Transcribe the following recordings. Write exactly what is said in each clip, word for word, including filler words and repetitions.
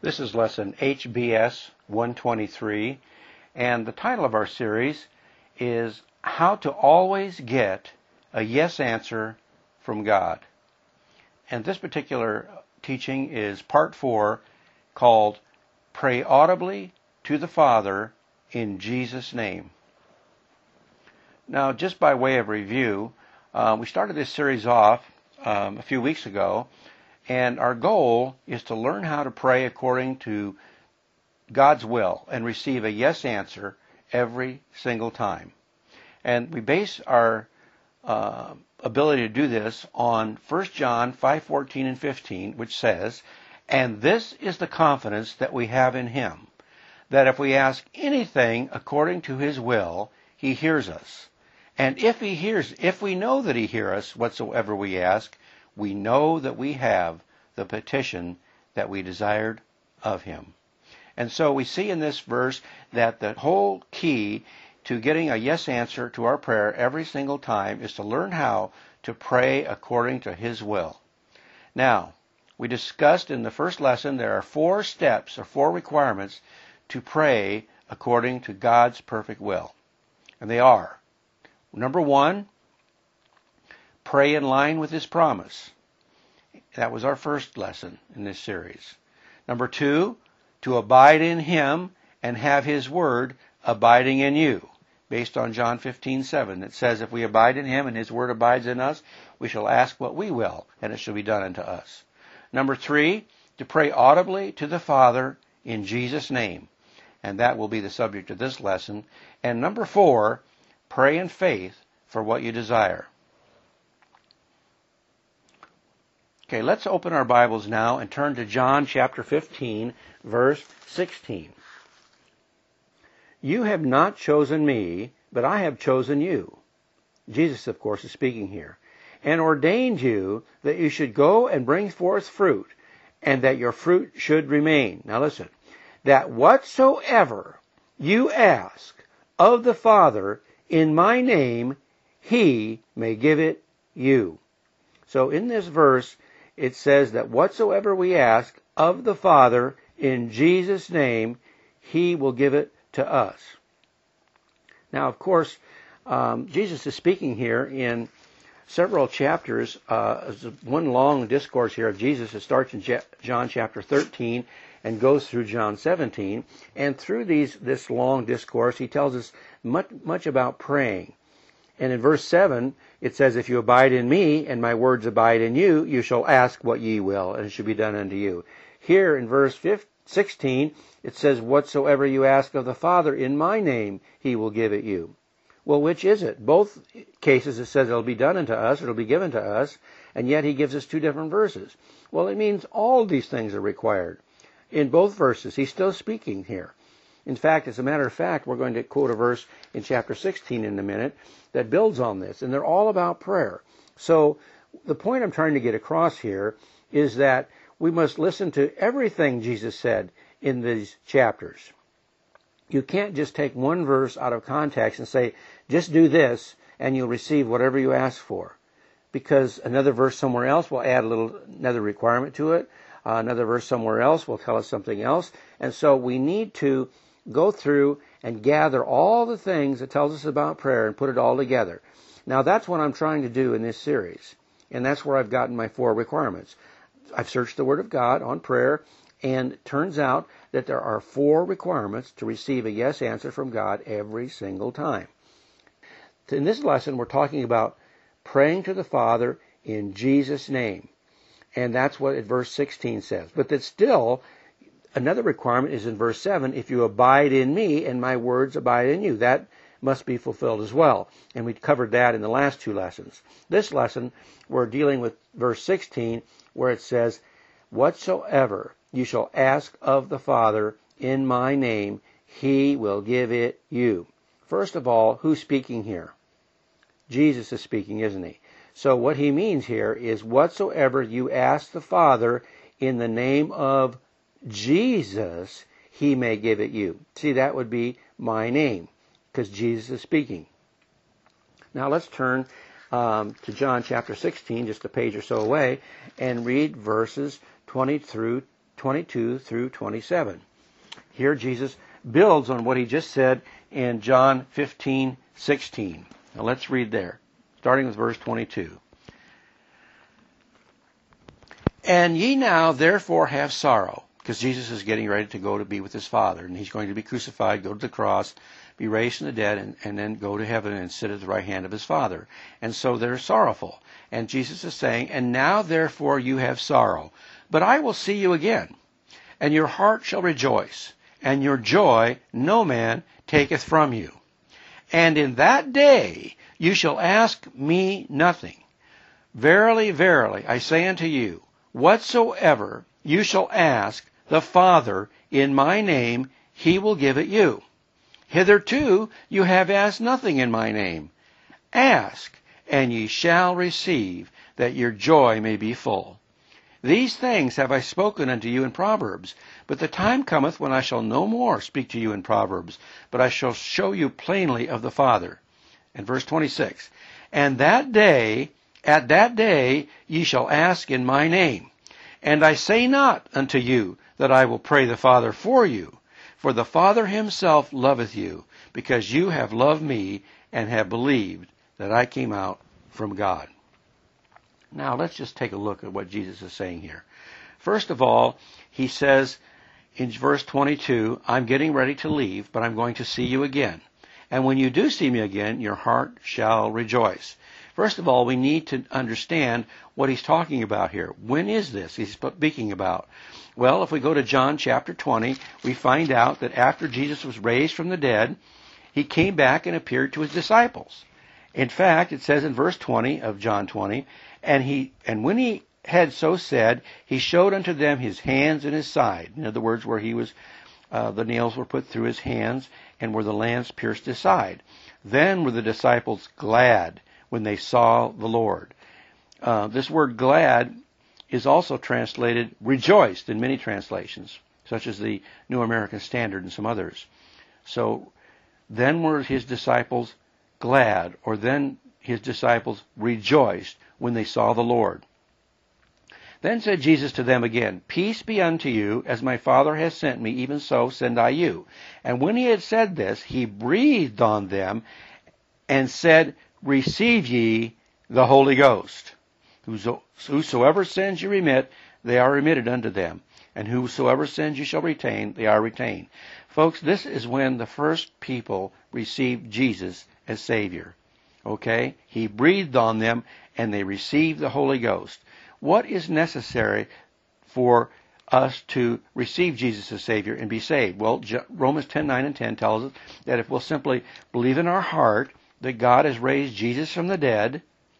This is lesson H B S one twenty-three, and the title of our series is How to Always Get a Yes Answer from God. And this particular teaching is part four, called Pray Audibly to the Father in Jesus' Name. Now, just by way of review, uh, we started this series off um, a few weeks ago, and our goal is to learn how to pray according to God's will and receive a yes answer every single time. And we base our uh, ability to do this on First John five fourteen and fifteen, which says, "And this is the confidence that we have in Him, that if we ask anything according to His will, He hears us. And if He hears, if we know that He hears us whatsoever we ask, we know that we have the petition that we desired of Him." And so we see in this verse that the whole key to getting a yes answer to our prayer every single time is to learn how to pray according to His will. Now, we discussed in the first lesson there are four steps or four requirements to pray according to God's perfect will. And they are, number one, pray in line with His promise. That was our first lesson in this series. Number two, to abide in Him and have His Word abiding in you, based on John fifteen seven. It says, if we abide in Him and His Word abides in us, we shall ask what we will, and it shall be done unto us. Number three, to pray audibly to the Father in Jesus' name, and that will be the subject of this lesson. And number four, pray in faith for what you desire. Okay, let's open our Bibles now and turn to John chapter fifteen, verse sixteen. "You have not chosen me, but I have chosen you." Jesus, of course, is speaking here. "And ordained you that you should go and bring forth fruit, and that your fruit should remain." Now listen. "That whatsoever you ask of the Father in my name, He may give it you." So in this verse, it says that whatsoever we ask of the Father in Jesus' name, He will give it to us. Now, of course, um, Jesus is speaking here in several chapters. Uh, one long discourse here of Jesus. It starts in John chapter thirteen and goes through John seventeen. And through these this long discourse, He tells us much, much about praying. And in verse seven, it says, "If you abide in me, and my words abide in you, you shall ask what ye will, and it shall be done unto you." Here in verse sixteen, it says, "Whatsoever you ask of the Father in my name, He will give it you." Well, which is it? Both cases it says it'll be done unto us, it'll be given to us, and yet He gives us two different verses. Well, it means all these things are required. In both verses, He's still speaking here. In fact, as a matter of fact, we're going to quote a verse in chapter sixteen in a minute that builds on this, and they're all about prayer. So the point I'm trying to get across here is that we must listen to everything Jesus said in these chapters. You can't just take one verse out of context and say, just do this, and you'll receive whatever you ask for. Because another verse somewhere else will add a little another requirement to it. Uh, another verse somewhere else will tell us something else. And so we need to go through and gather all the things that tells us about prayer and put it all together. Now, that's what I'm trying to do in this series. And that's where I've gotten my four requirements. I've searched the Word of God on prayer, and it turns out that there are four requirements to receive a yes answer from God every single time. In this lesson, we're talking about praying to the Father in Jesus' name. And that's what verse sixteen says. But that still, another requirement is in verse seven, "If you abide in me and my words abide in you." That must be fulfilled as well. And we covered that in the last two lessons. This lesson, we're dealing with verse sixteen, where it says, "Whatsoever you shall ask of the Father in my name, He will give it you." First of all, who's speaking here? Jesus is speaking, isn't He? So what He means here is whatsoever you ask the Father in the name of Jesus, He may give it you. See, that would be my name, because Jesus is speaking. Now let's turn um, to John chapter sixteen, just a page or so away, and read verses twenty through twenty-two through twenty-seven. Here Jesus builds on what he just said in John fifteen sixteen. Now let's read there, starting with verse twenty-two. And ye now therefore have sorrow, because Jesus is getting ready to go to be with his Father, and he's going to be crucified, go to the cross, be raised from the dead, and, and then go to heaven and sit at the right hand of his Father. And so they're sorrowful. And Jesus is saying, and now therefore you have sorrow, but I will see you again, and your heart shall rejoice, and your joy no man taketh from you. And in that day you shall ask me nothing. Verily, verily, I say unto you, whatsoever you shall ask the Father in my name, he will give it you. Hitherto you have asked nothing in my name. Ask, and ye shall receive, that your joy may be full. These things have I spoken unto you in Proverbs, but the time cometh when I shall no more speak to you in Proverbs, but I shall show you plainly of the Father. And verse twenty-six, And that day, at that day ye shall ask in my name. And I say not unto you that I will pray the Father for you, for the Father himself loveth you, because you have loved me and have believed that I came out from God. Now let's just take a look at what Jesus is saying here. First of all, he says in verse twenty-two, I'm getting ready to leave, but I'm going to see you again. And when you do see me again, your heart shall rejoice. First of all, we need to understand what he's talking about here. When is this he's speaking about? Well, if we go to John chapter twenty, we find out that after Jesus was raised from the dead, he came back and appeared to his disciples. In fact, it says in verse twenty of John twenty, and he and when he had so said, he showed unto them his hands and his side. In other words, where he was, uh, the nails were put through his hands, and where the lance pierced his side. Then were the disciples glad when they saw the Lord. Uh, this word glad is also translated rejoiced in many translations, such as the New American Standard and some others. So then were his disciples glad, or then his disciples rejoiced when they saw the Lord. Then said Jesus to them again, Peace be unto you, as my Father has sent me, even so send I you. And when he had said this, he breathed on them and said, Receive ye the Holy Ghost. Whosoever sins you remit, they are remitted unto them. And whosoever sins you shall retain, they are retained. Folks, this is when the first people received Jesus as Savior. Okay? He breathed on them, and they received the Holy Ghost. What is necessary for us to receive Jesus as Savior and be saved? Well, Romans ten, nine, and ten tells us that if we'll simply believe in our heart that God has raised Jesus from the dead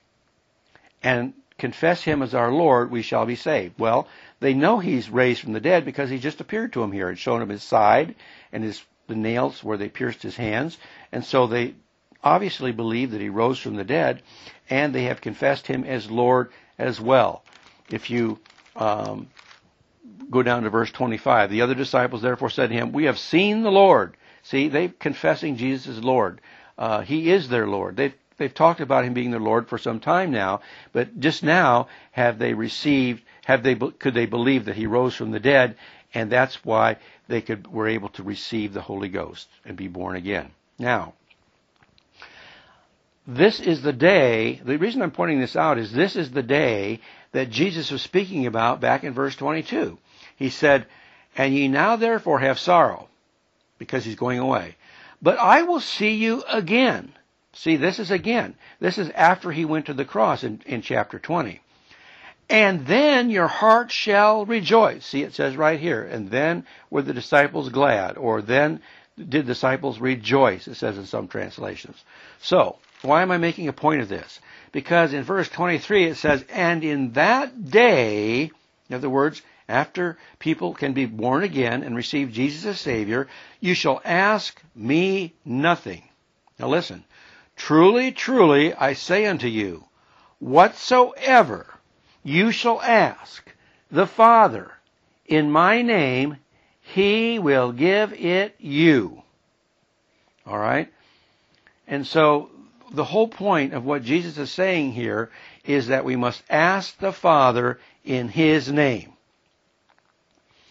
and confess him as our Lord, we shall be saved. Well, they know he's raised from the dead because he just appeared to them here and shown them his side and his the nails where they pierced his hands. And so they obviously believe that he rose from the dead, and they have confessed him as Lord as well. If you um, go down to verse twenty-five, the other disciples therefore said to him, We have seen the Lord. See, they're confessing Jesus as Lord. Uh, he is their Lord. They've They've talked about him being their Lord for some time now, but just now have they received, have they, could they believe that he rose from the dead, and that's why they could were able to receive the Holy Ghost and be born again. Now, this is the day, the reason I'm pointing this out is this is the day that Jesus was speaking about back in verse twenty-two. He said, And ye now therefore have sorrow, because he's going away. But I will see you again. See, this is again. This is after he went to the cross in, in chapter twenty. And then your heart shall rejoice. See, it says right here. And then were the disciples glad, or then did disciples rejoice, it says in some translations. So, why am I making a point of this? Because in verse twenty-three it says, And in that day, in other words, after people can be born again and receive Jesus as Savior, you shall ask me nothing. Now listen. Truly, truly, I say unto you, whatsoever you shall ask the Father in my name, he will give it you. All right? And so the whole point of what Jesus is saying here is that we must ask the Father in his name.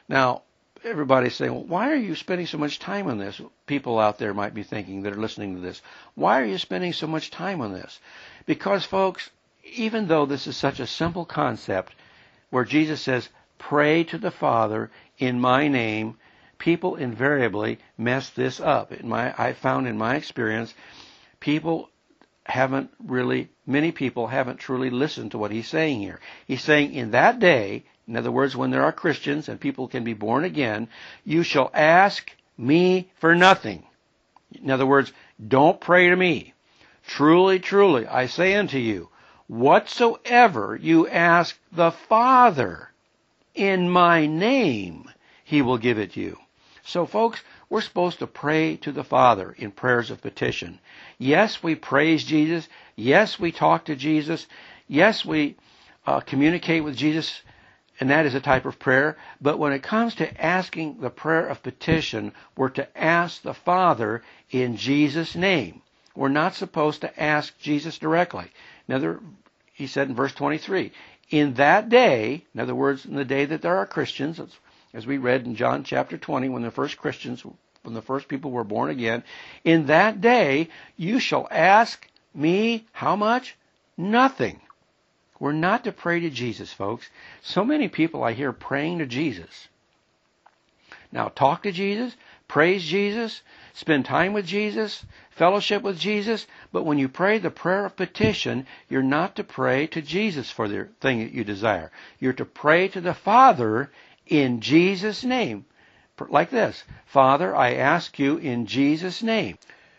Now, everybody's saying, well, why are you spending so much time on this? People out there might be thinking that are listening to this. Why are you spending so much time on this? Because, folks, even though this is such a simple concept where Jesus says, pray to the Father in my name, people invariably mess this up. In my, I found in my experience, people haven't really, many people haven't truly listened to what he's saying here. He's saying in that day, in other words, when there are Christians and people can be born again, you shall ask me for nothing. In other words, don't pray to me. Truly, truly, I say unto you, whatsoever you ask the Father in my name, he will give it you. So, folks, we're supposed to pray to the Father in prayers of petition. Yes, we praise Jesus. Yes, we talk to Jesus. Yes, we uh, communicate with Jesus, and that is a type of prayer. But when it comes to asking the prayer of petition, we're to ask the Father in Jesus' name. We're not supposed to ask Jesus directly. Another, he said in verse twenty-three, in that day, in other words, in the day that there are Christians, as we read in John chapter twenty, when the first Christians, when the first people were born again, in that day you shall ask me how much? Nothing. We're not to pray to Jesus, folks. So many people I hear praying to Jesus. Now, talk to Jesus, praise Jesus, spend time with Jesus, fellowship with Jesus, but when you pray the prayer of petition, you're not to pray to Jesus for the thing that you desire. You're to pray to the Father in Jesus' name. Like this, Father, I ask you in Jesus' name.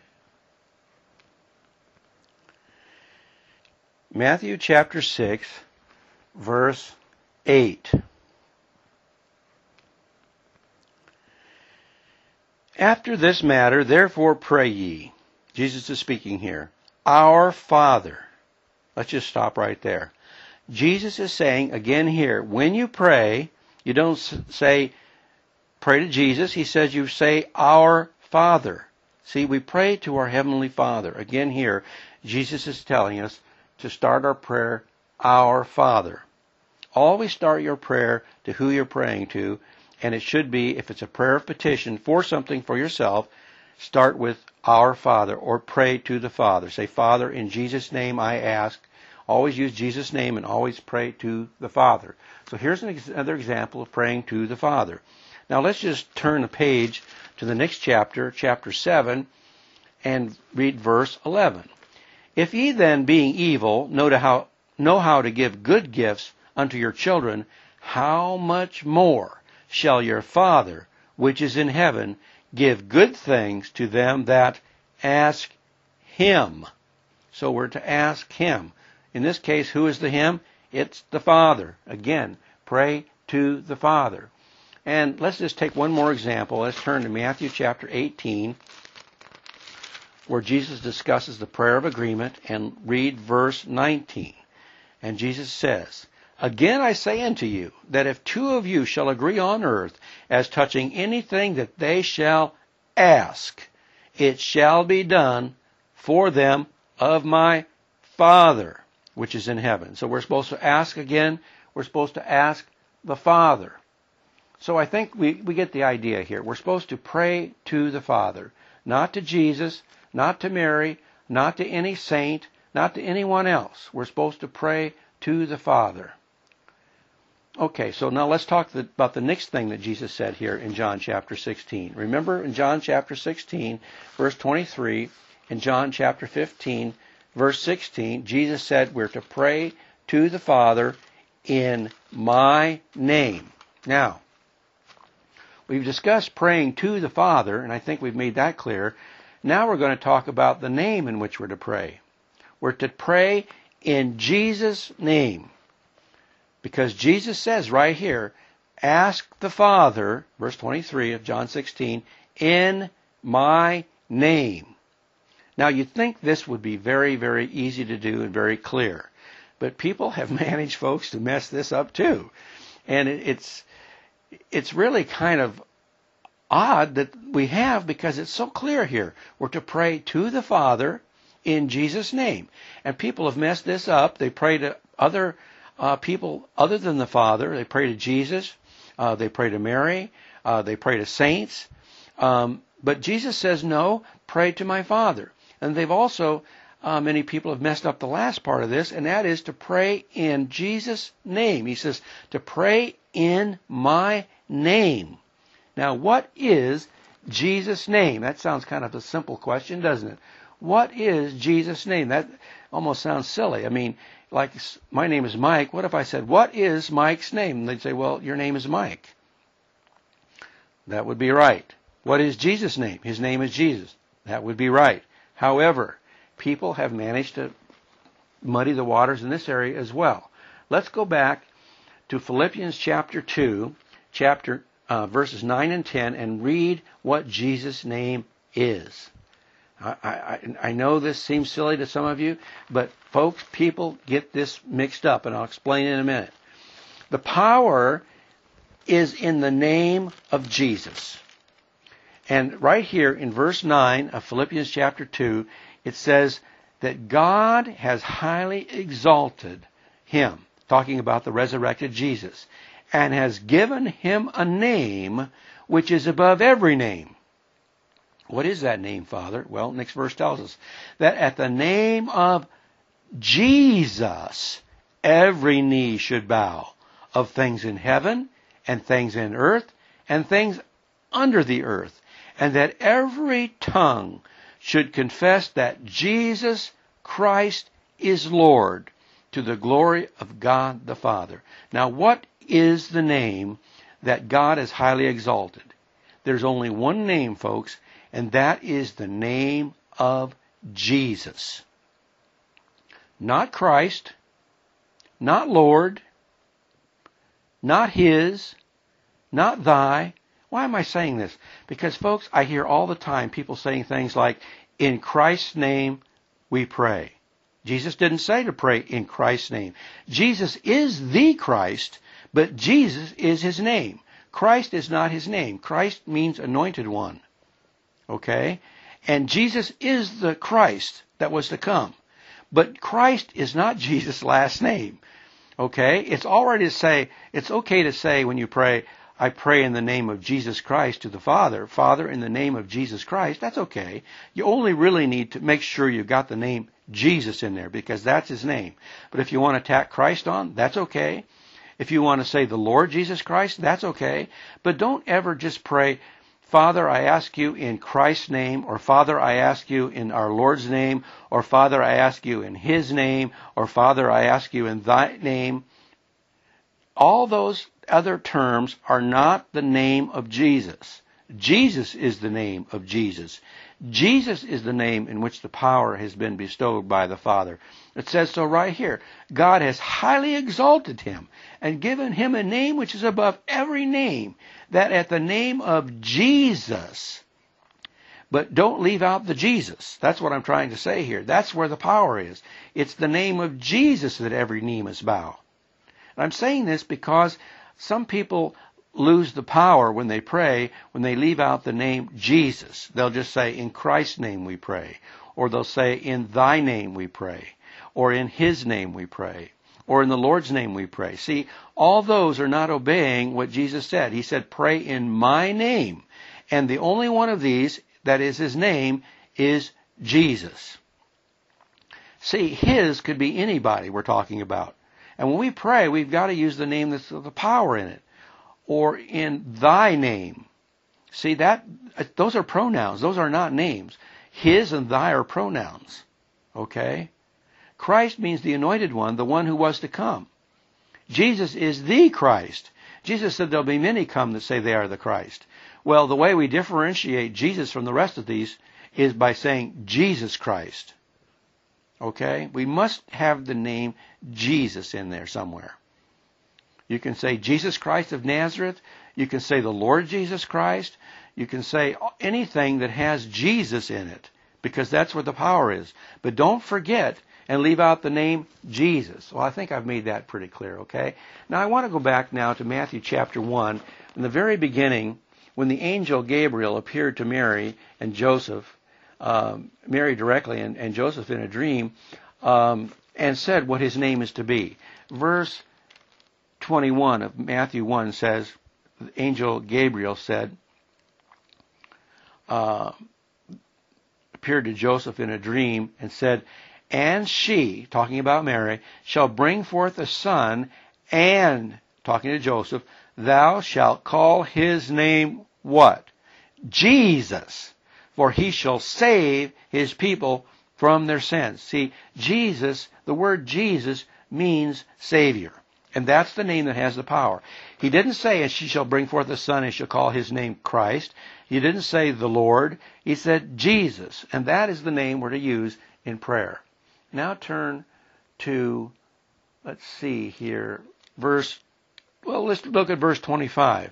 Matthew chapter six, verse eight. After this matter, therefore pray ye. Jesus is speaking here. Our Father. Let's just stop right there. Jesus is saying again here, when you pray, you don't say, pray to Jesus. He says you say, our Father. See, we pray to our Heavenly Father. Again here, Jesus is telling us to start our prayer, our Father. Always start your prayer to who you're praying to, and it should be, if it's a prayer of petition for something for yourself, start with our Father, or pray to the Father. Say, Father, in Jesus' name I ask. Always use Jesus' name and always pray to the Father. So here's another example of praying to the Father. Now let's just turn the page to the next chapter, chapter seven, and read verse eleven. If ye then, being evil, know to how know how to give good gifts unto your children, how much more shall your Father, which is in heaven, give good things to them that ask him? So we're to ask him. In this case, who is the him? It's the Father. Again, pray to the Father. And let's just take one more example. Let's turn to Matthew chapter eighteen, where Jesus discusses the prayer of agreement, and read verse nineteen. And Jesus says, again I say unto you, that if two of you shall agree on earth as touching anything that they shall ask, it shall be done for them of my Father, which is in heaven. So we're supposed to ask again. We're supposed to ask the Father. So I think we, we get the idea here. We're supposed to pray to the Father, not to Jesus, not to Mary, not to any saint, not to anyone else. We're supposed to pray to the Father. Okay, so now let's talk the, about the next thing that Jesus said here in John chapter sixteen. Remember in John chapter sixteen, verse twenty-three, in John chapter fifteen, verse sixteen, Jesus said we're to pray to the Father in my name. Now, we've discussed praying to the Father, and I think we've made that clear. Now we're going to talk about the name in which we're to pray. We're to pray in Jesus' name. Because Jesus says right here, ask the Father, verse twenty-three of John sixteen, in my name. Now you'd think this would be very, very easy to do and very clear. But people have managed, folks, to mess this up too. And it, it's it's really kind of odd that we have, because it's so clear here. We're to pray to the Father in Jesus' name. And people have messed this up. They pray to other uh, people other than the Father. They pray to Jesus. Uh, they pray to Mary. Uh, they pray to saints. Um, but Jesus says, no, pray to my Father. And they've also, uh, many people have messed up the last part of this, and that is to pray in Jesus' name. He says, to pray in my name. Now, what is Jesus' name? That sounds kind of a simple question, doesn't it? What is Jesus' name? That almost sounds silly. I mean, like, my name is Mike. What if I said, what is Mike's name? And they'd say, well, your name is Mike. That would be right. What is Jesus' name? His name is Jesus. That would be right. However, people have managed to muddy the waters in this area as well. Let's go back to Philippians chapter two, chapter uh, verses nine and ten, and read what Jesus' name is. I, I, I know this seems silly to some of you, but folks, people get this mixed up, and I'll explain in a minute. The power is in the name of Jesus. And right here in verse nine of Philippians chapter two, it says that God has highly exalted him, talking about the resurrected Jesus, and has given him a name which is above every name. What is that name, Father? Well, next verse tells us that at the name of Jesus, every knee should bow, of things in heaven and things in earth and things under the earth, and that every tongue should confess that Jesus Christ is Lord, to the glory of God the Father. Now, what is the name that God has highly exalted? There's only one name, folks, and that is the name of Jesus. Not Christ, not Lord, not His, not Thy. Why am I saying this? Because, folks, I hear all the time people saying things like, in Christ's name we pray. Jesus didn't say to pray in Christ's name. Jesus is the Christ, but Jesus is His name. Christ is not His name. Christ means anointed one. Okay? And Jesus is the Christ that was to come. But Christ is not Jesus' last name. Okay? It's already to say, it's okay to say when you pray, I pray in the name of Jesus Christ to the Father. Father, in the name of Jesus Christ. That's okay. You only really need to make sure you got the name Jesus in there, because that's His name. But if you want to tack Christ on, that's okay. If you want to say the Lord Jesus Christ, that's okay. But don't ever just pray, Father, I ask you in Christ's name, or Father, I ask you in our Lord's name, or Father, I ask you in His name, or Father, I ask you in Thy name. All those other terms are not the name of Jesus. Jesus is the name of Jesus. Jesus is the name in which the power has been bestowed by the Father. It says so right here. God has highly exalted Him and given Him a name which is above every name, that at the name of Jesus. But don't leave out the Jesus. That's what I'm trying to say here. That's where the power is. It's the name of Jesus that every knee must bow. And I'm saying this because some people lose the power when they pray, when they leave out the name Jesus. They'll just say, in Christ's name we pray. Or they'll say, in Thy name we pray. Or in His name we pray. Or in the Lord's name we pray. See, all those are not obeying what Jesus said. He said, pray in my name. And the only one of these, that is His name, is Jesus. See, His could be anybody we're talking about. And when we pray, we've got to use the name that's the power in it. Or in Thy name. See, that those are pronouns. Those are not names. His and Thy are pronouns. Okay? Christ means the anointed one, the one who was to come. Jesus is the Christ. Jesus said there'll be many come that say they are the Christ. Well, the way we differentiate Jesus from the rest of these is by saying Jesus Christ. Okay? We must have the name Jesus in there somewhere. You can say Jesus Christ of Nazareth. You can say the Lord Jesus Christ. You can say anything that has Jesus in it, because that's where the power is. But don't forget and leave out the name Jesus. Well, I think I've made that pretty clear, okay? Now, I want to go back now to Matthew chapter one. In the very beginning, when the angel Gabriel appeared to Mary and Joseph, um, Mary directly and, and Joseph in a dream, um, and said what his name is to be. Verse twenty-one of Matthew one says, the angel Gabriel said, uh, appeared to Joseph in a dream and said, and she, talking about Mary, shall bring forth a son, and, talking to Joseph, thou shalt call his name what? Jesus, for he shall save his people from their sins. See, Jesus, the word Jesus means Savior. And that's the name that has the power. He didn't say, and she shall bring forth a son, and shall call his name Christ. He didn't say the Lord. He said Jesus. And that is the name we're to use in prayer. Now turn to, let's see here, verse, well, let's look at verse twenty-five.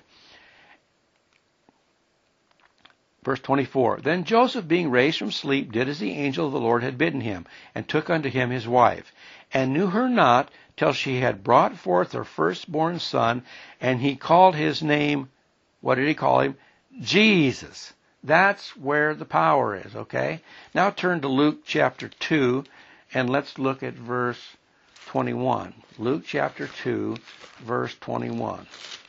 Verse twenty-four, then Joseph, being raised from sleep, did as the angel of the Lord had bidden him, and took unto him his wife, and knew her not till she had brought forth her firstborn son, and he called his name, what did he call him? Jesus. That's where the power is, okay? Now turn to Luke chapter two, and let's look at verse twenty-one. Luke chapter two, verse twenty-one.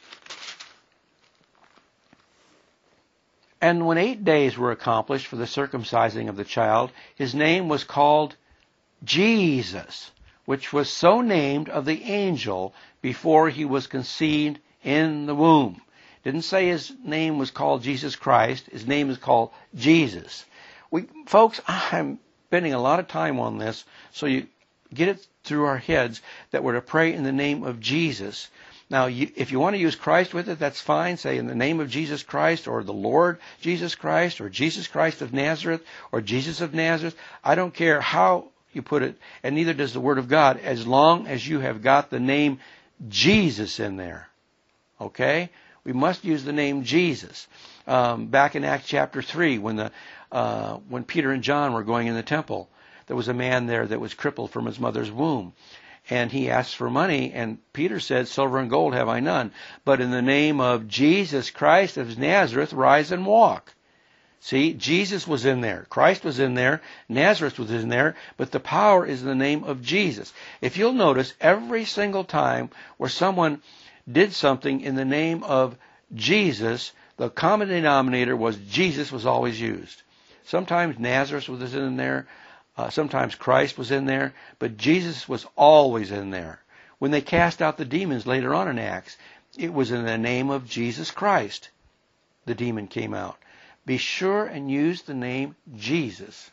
And when eight days were accomplished for the circumcising of the child, his name was called Jesus, which was so named of the angel before he was conceived in the womb. Didn't say his name was called Jesus Christ. His name is called Jesus. We, folks, I'm spending a lot of time on this, so you get it through our heads that we're to pray in the name of Jesus. Now, you, if you want to use Christ with it, that's fine. Say in the name of Jesus Christ, or the Lord Jesus Christ, or Jesus Christ of Nazareth, or Jesus of Nazareth. I don't care how you put it, and neither does the Word of God, as long as you have got the name Jesus in there. Okay? We must use the name Jesus. Um, back in Acts chapter three, when the uh, when Peter and John were going in the temple, there was a man there that was crippled from his mother's womb. And he asked for money, and Peter said, silver and gold have I none, but in the name of Jesus Christ of Nazareth, rise and walk. See, Jesus was in there. Christ was in there. Nazareth was in there. But the power is in the name of Jesus. If you'll notice, every single time where someone did something in the name of Jesus, the common denominator was Jesus was always used. Sometimes Nazareth was in there. Uh, sometimes Christ was in there, but Jesus was always in there. When they cast out the demons later on in Acts, it was in the name of Jesus Christ the demon came out. Be sure and use the name Jesus.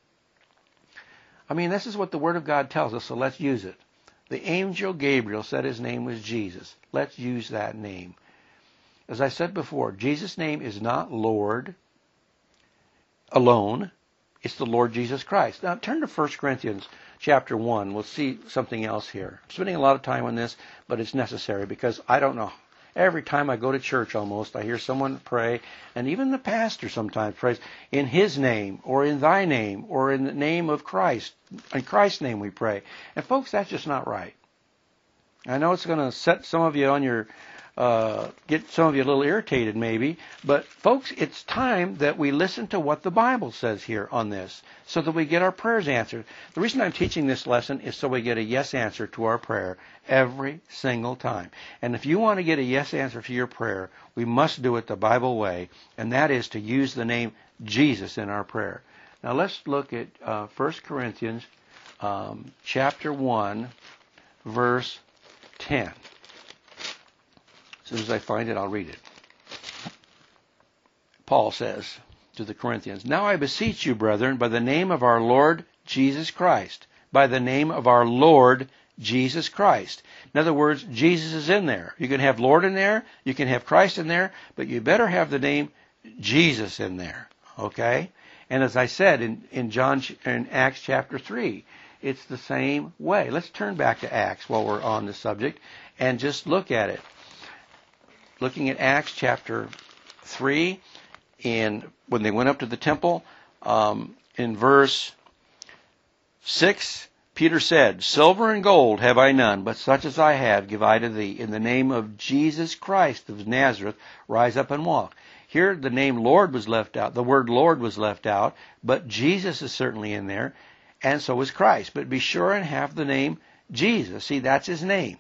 I mean, this is what the Word of God tells us, so let's use it. The angel Gabriel said his name was Jesus. Let's use that name. As I said before, Jesus' name is not Lord alone. It's the Lord Jesus Christ. Now turn to First Corinthians chapter one. We'll see something else here. I'm spending a lot of time on this, but it's necessary because I don't know. Every time I go to church almost, I hear someone pray, and even the pastor sometimes prays, in his name, or in thy name, or in the name of Christ. In Christ's name we pray. And folks, that's just not right. I know it's going to set some of you on your Uh, get some of you a little irritated maybe, but folks, it's time that we listen to what the Bible says here on this so that we get our prayers answered. The reason I'm teaching this lesson is so we get a yes answer to our prayer every single time. And if you want to get a yes answer to your prayer, we must do it the Bible way, and that is to use the name Jesus in our prayer. Now let's look at uh, First Corinthians um, chapter one, verse ten. As soon as I find it, I'll read it. Paul says to the Corinthians, now I beseech you, brethren, by the name of our Lord Jesus Christ, by the name of our Lord Jesus Christ. In other words, Jesus is in there. You can have Lord in there, you can have Christ in there, but you better have the name Jesus in there, okay? And as I said in, in John in Acts chapter three, it's the same way. Let's turn back to Acts while we're on the subject and just look at it. Looking at Acts chapter three, and when they went up to the temple, um, in verse six, Peter said, silver and gold have I none, but such as I have give I to thee. In the name of Jesus Christ of Nazareth, rise up and walk. Here the name Lord was left out. The word Lord was left out, but Jesus is certainly in there, and so is Christ. But be sure and have the name Jesus. See, that's his name.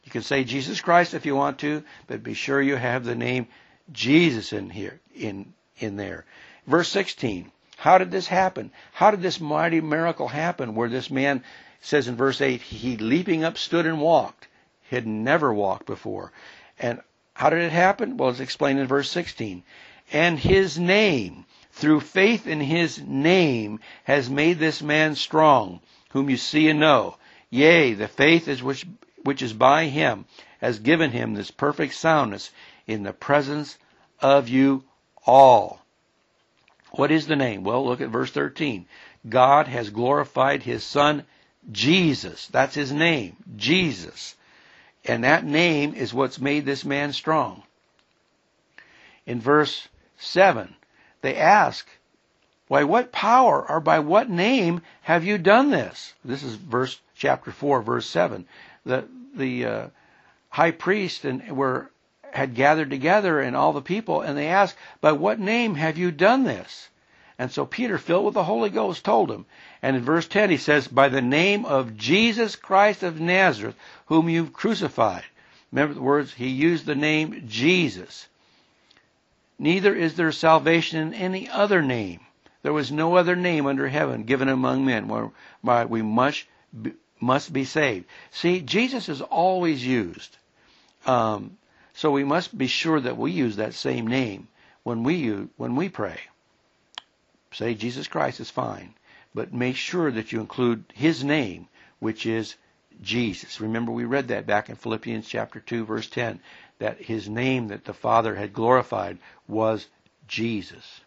You can say Jesus Christ if you want to, but be sure you have the name Jesus in here, in, in there. Verse sixteen. How did this happen? How did this mighty miracle happen where this man says in verse eight, he leaping up stood and walked. He had never walked before. And how did it happen? Well, it's explained in verse sixteen. And his name, through faith in his name, has made this man strong, whom you see and know. Yea, the faith is which, which is by him has given him this perfect soundness in the presence of you all. What is the name? Well, look at verse thirteen. God has glorified his Son, Jesus. That's his name, Jesus. And that name is what's made this man strong. In verse seven, they ask, why, what power or by what name have you done this? This is verse chapter four, verse seven. The the uh, high priest and were had gathered together and all the people, and they asked, by what name have you done this? And so Peter, filled with the Holy Ghost, told him. And in verse ten he says, by the name of Jesus Christ of Nazareth, whom you've crucified. Remember the words, he used the name Jesus. Neither is there salvation in any other name. There was no other name under heaven given among men whereby we must be, must be saved. See, Jesus is always used. Um, so we must be sure that we use that same name when we use, when we pray. Say Jesus Christ is fine, but make sure that you include his name, which is Jesus. Remember, we read that back in Philippians chapter two, verse ten, that his name that the Father had glorified was Jesus.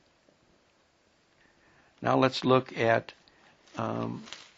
Now let's look at um,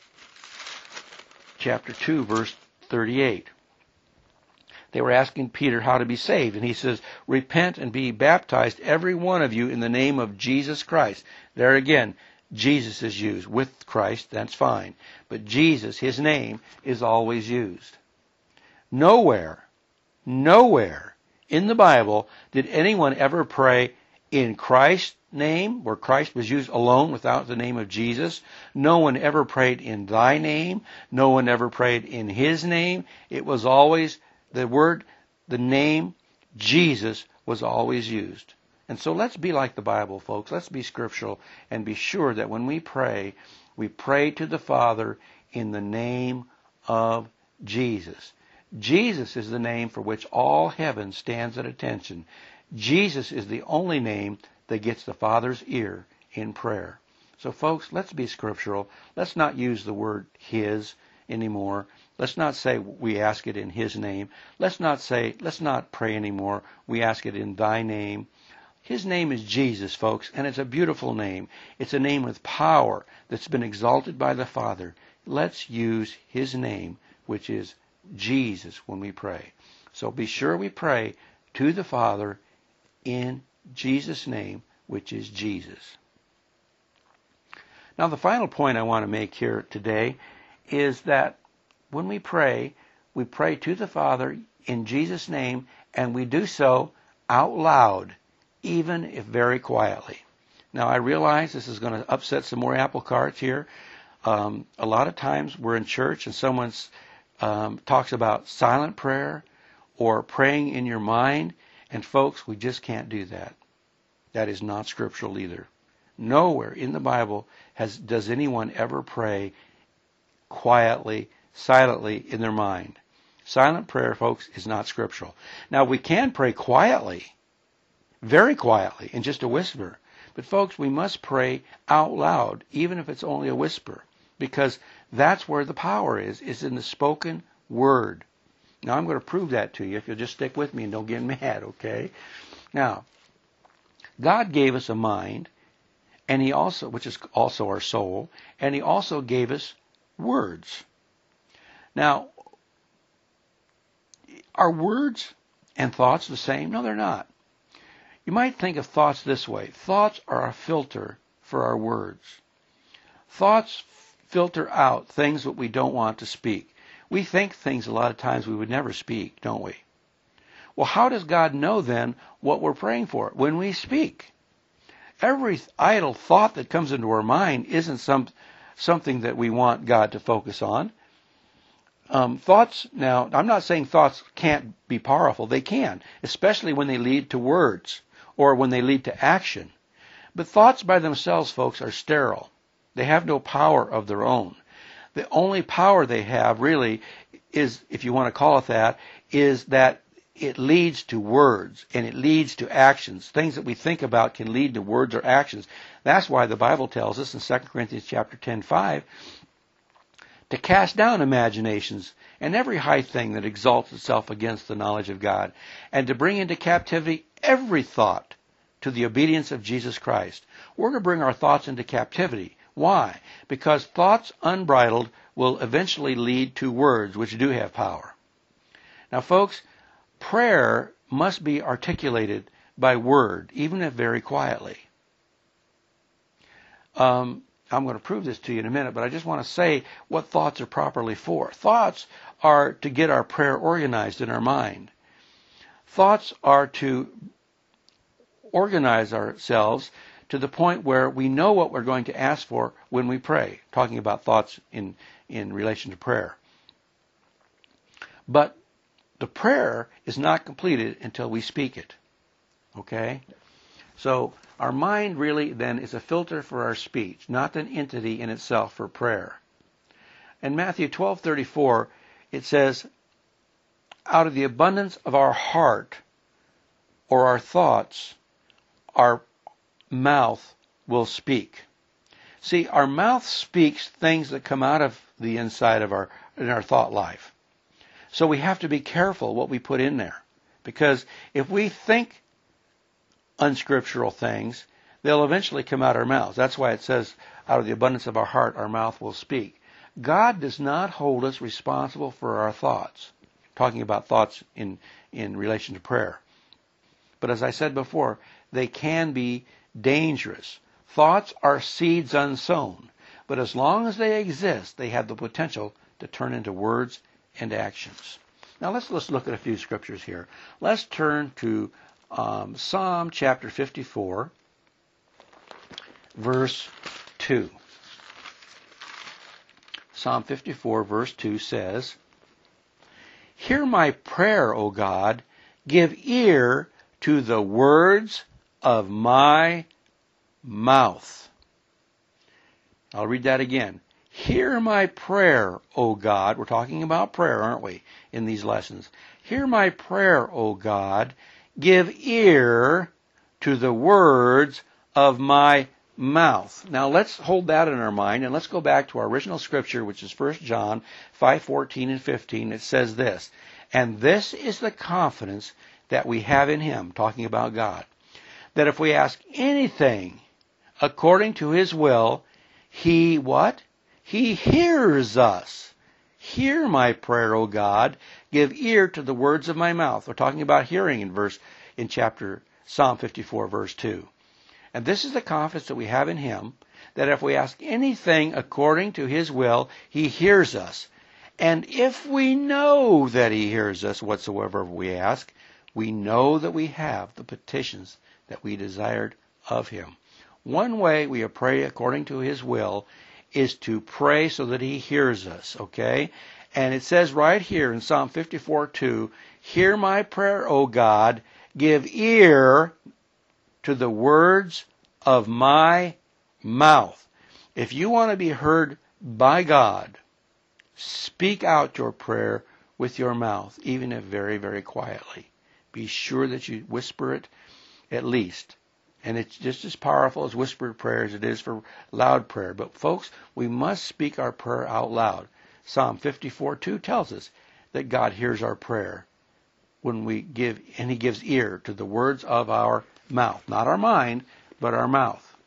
chapter two, verse thirty-eight. They were asking Peter how to be saved, and he says, repent and be baptized, every one of you, in the name of Jesus Christ. There again, Jesus is used. With Christ, that's fine. But Jesus, his name, is always used. Nowhere, nowhere in the Bible did anyone ever pray in Christ's name, where Christ was used alone without the name of Jesus. No one ever prayed in thy name. No one ever prayed in his name. It was always the word, the name, Jesus, was always used. And so let's be like the Bible, folks. Let's be scriptural and be sure that when we pray, we pray to the Father in the name of Jesus. Jesus is the name for which all heaven stands at attention. Jesus is the only name that gets the Father's ear in prayer. So, folks, let's be scriptural. Let's not use the word his anymore. Let's not say we ask it in his name. Let's not say, let's not pray anymore. We ask it in thy name. His name is Jesus, folks, and it's a beautiful name. It's a name with power that's been exalted by the Father. Let's use his name, which is Jesus, when we pray. So be sure we pray to the Father in Jesus' name, which is Jesus. Now, the final point I want to make here today is that when we pray, we pray to the Father in Jesus' name, and we do so out loud, even if very quietly. Now, I realize this is going to upset some more apple carts here. Um, a lot of times we're in church and someone um, talks about silent prayer or praying in your mind, and folks, we just can't do that. That is not scriptural either. Nowhere in the Bible has does anyone ever pray quietly, silently in their mind. Silent prayer, folks, is not scriptural. Now, we can pray quietly, very quietly, in just a whisper. But, folks, we must pray out loud, even if it's only a whisper, because that's where the power is, is in the spoken word. Now, I'm going to prove that to you if you'll just stick with me and don't get mad, okay? Now, God gave us a mind, and he also, which is also our soul, and he also gave us words. Now, are words and thoughts the same? No, they're not. You might think of thoughts this way. Thoughts are a filter for our words. Thoughts filter out things that we don't want to speak. We think things a lot of times we would never speak, don't we? Well, how does God know then what we're praying for? When we speak. Every idle thought that comes into our mind isn't some, something that we want God to focus on. Um, thoughts, now, I'm not saying thoughts can't be powerful. They can, especially when they lead to words or when they lead to action. But thoughts by themselves, folks, are sterile. They have no power of their own. The only power they have, really, is, if you want to call it that, is that it leads to words and it leads to actions. Things that we think about can lead to words or actions. That's why the Bible tells us in Second Corinthians chapter ten, five, to cast down imaginations and every high thing that exalts itself against the knowledge of God, and to bring into captivity every thought to the obedience of Jesus Christ. We're to bring our thoughts into captivity. Why? Because thoughts unbridled will eventually lead to words which do have power. Now, folks, prayer must be articulated by word, even if very quietly. Um, I'm going to prove this to you in a minute, but I just want to say what thoughts are properly for. Thoughts are to get our prayer organized in our mind. Thoughts are to organize ourselves to the point where we know what we're going to ask for when we pray, talking about thoughts in, in relation to prayer. But the prayer is not completed until we speak it. Okay? So our mind really then is a filter for our speech, not an entity in itself for prayer. In Matthew twelve thirty-four, it says, out of the abundance of our heart or our thoughts, our mouth will speak. See, our mouth speaks things that come out of the inside of our, in our thought life. So we have to be careful what we put in there. Because if we think unscriptural things, they'll eventually come out our mouths. That's why it says, out of the abundance of our heart, our mouth will speak. God does not hold us responsible for our thoughts. Talking about thoughts in, in relation to prayer. But as I said before, they can be dangerous. Thoughts are seeds unsown. But as long as they exist, they have the potential to turn into words and actions. Now let's, let's look at a few scriptures here. Let's turn to um, Psalm chapter fifty-four, verse two. Psalm fifty-four, verse two says, hear my prayer, O God, give ear to the words of my mouth. I'll read that again. Hear my prayer, O God. We're talking about prayer, aren't we, in these lessons? Hear my prayer, O God. Give ear to the words of my mouth. Now let's hold that in our mind and let's go back to our original scripture, which is First John five fourteen and fifteen. It says this, and this is the confidence that we have in him, talking about God, that if we ask anything according to his will, he what? He hears us. Hear my prayer, O God. Give ear to the words of my mouth. We're talking about hearing in verse in chapter Psalm fifty-four, verse two. And this is the confidence that we have in him, that if we ask anything according to his will, he hears us. And if we know that he hears us whatsoever we ask, we know that we have the petitions that we desired of him. One way we pray according to his will is to pray so that he hears us, okay? And it says right here in Psalm fifty-four, two, hear my prayer, O God, give ear to the words of my mouth. If you want to be heard by God, speak out your prayer with your mouth, even if very, very quietly. Be sure that you whisper it at least. And it's just as powerful as whispered prayer as it is for loud prayer. But folks, we must speak our prayer out loud. Psalm fifty-four, two tells us that God hears our prayer when we give, and he gives ear to the words of our mouth. Not our mind, but our mouth.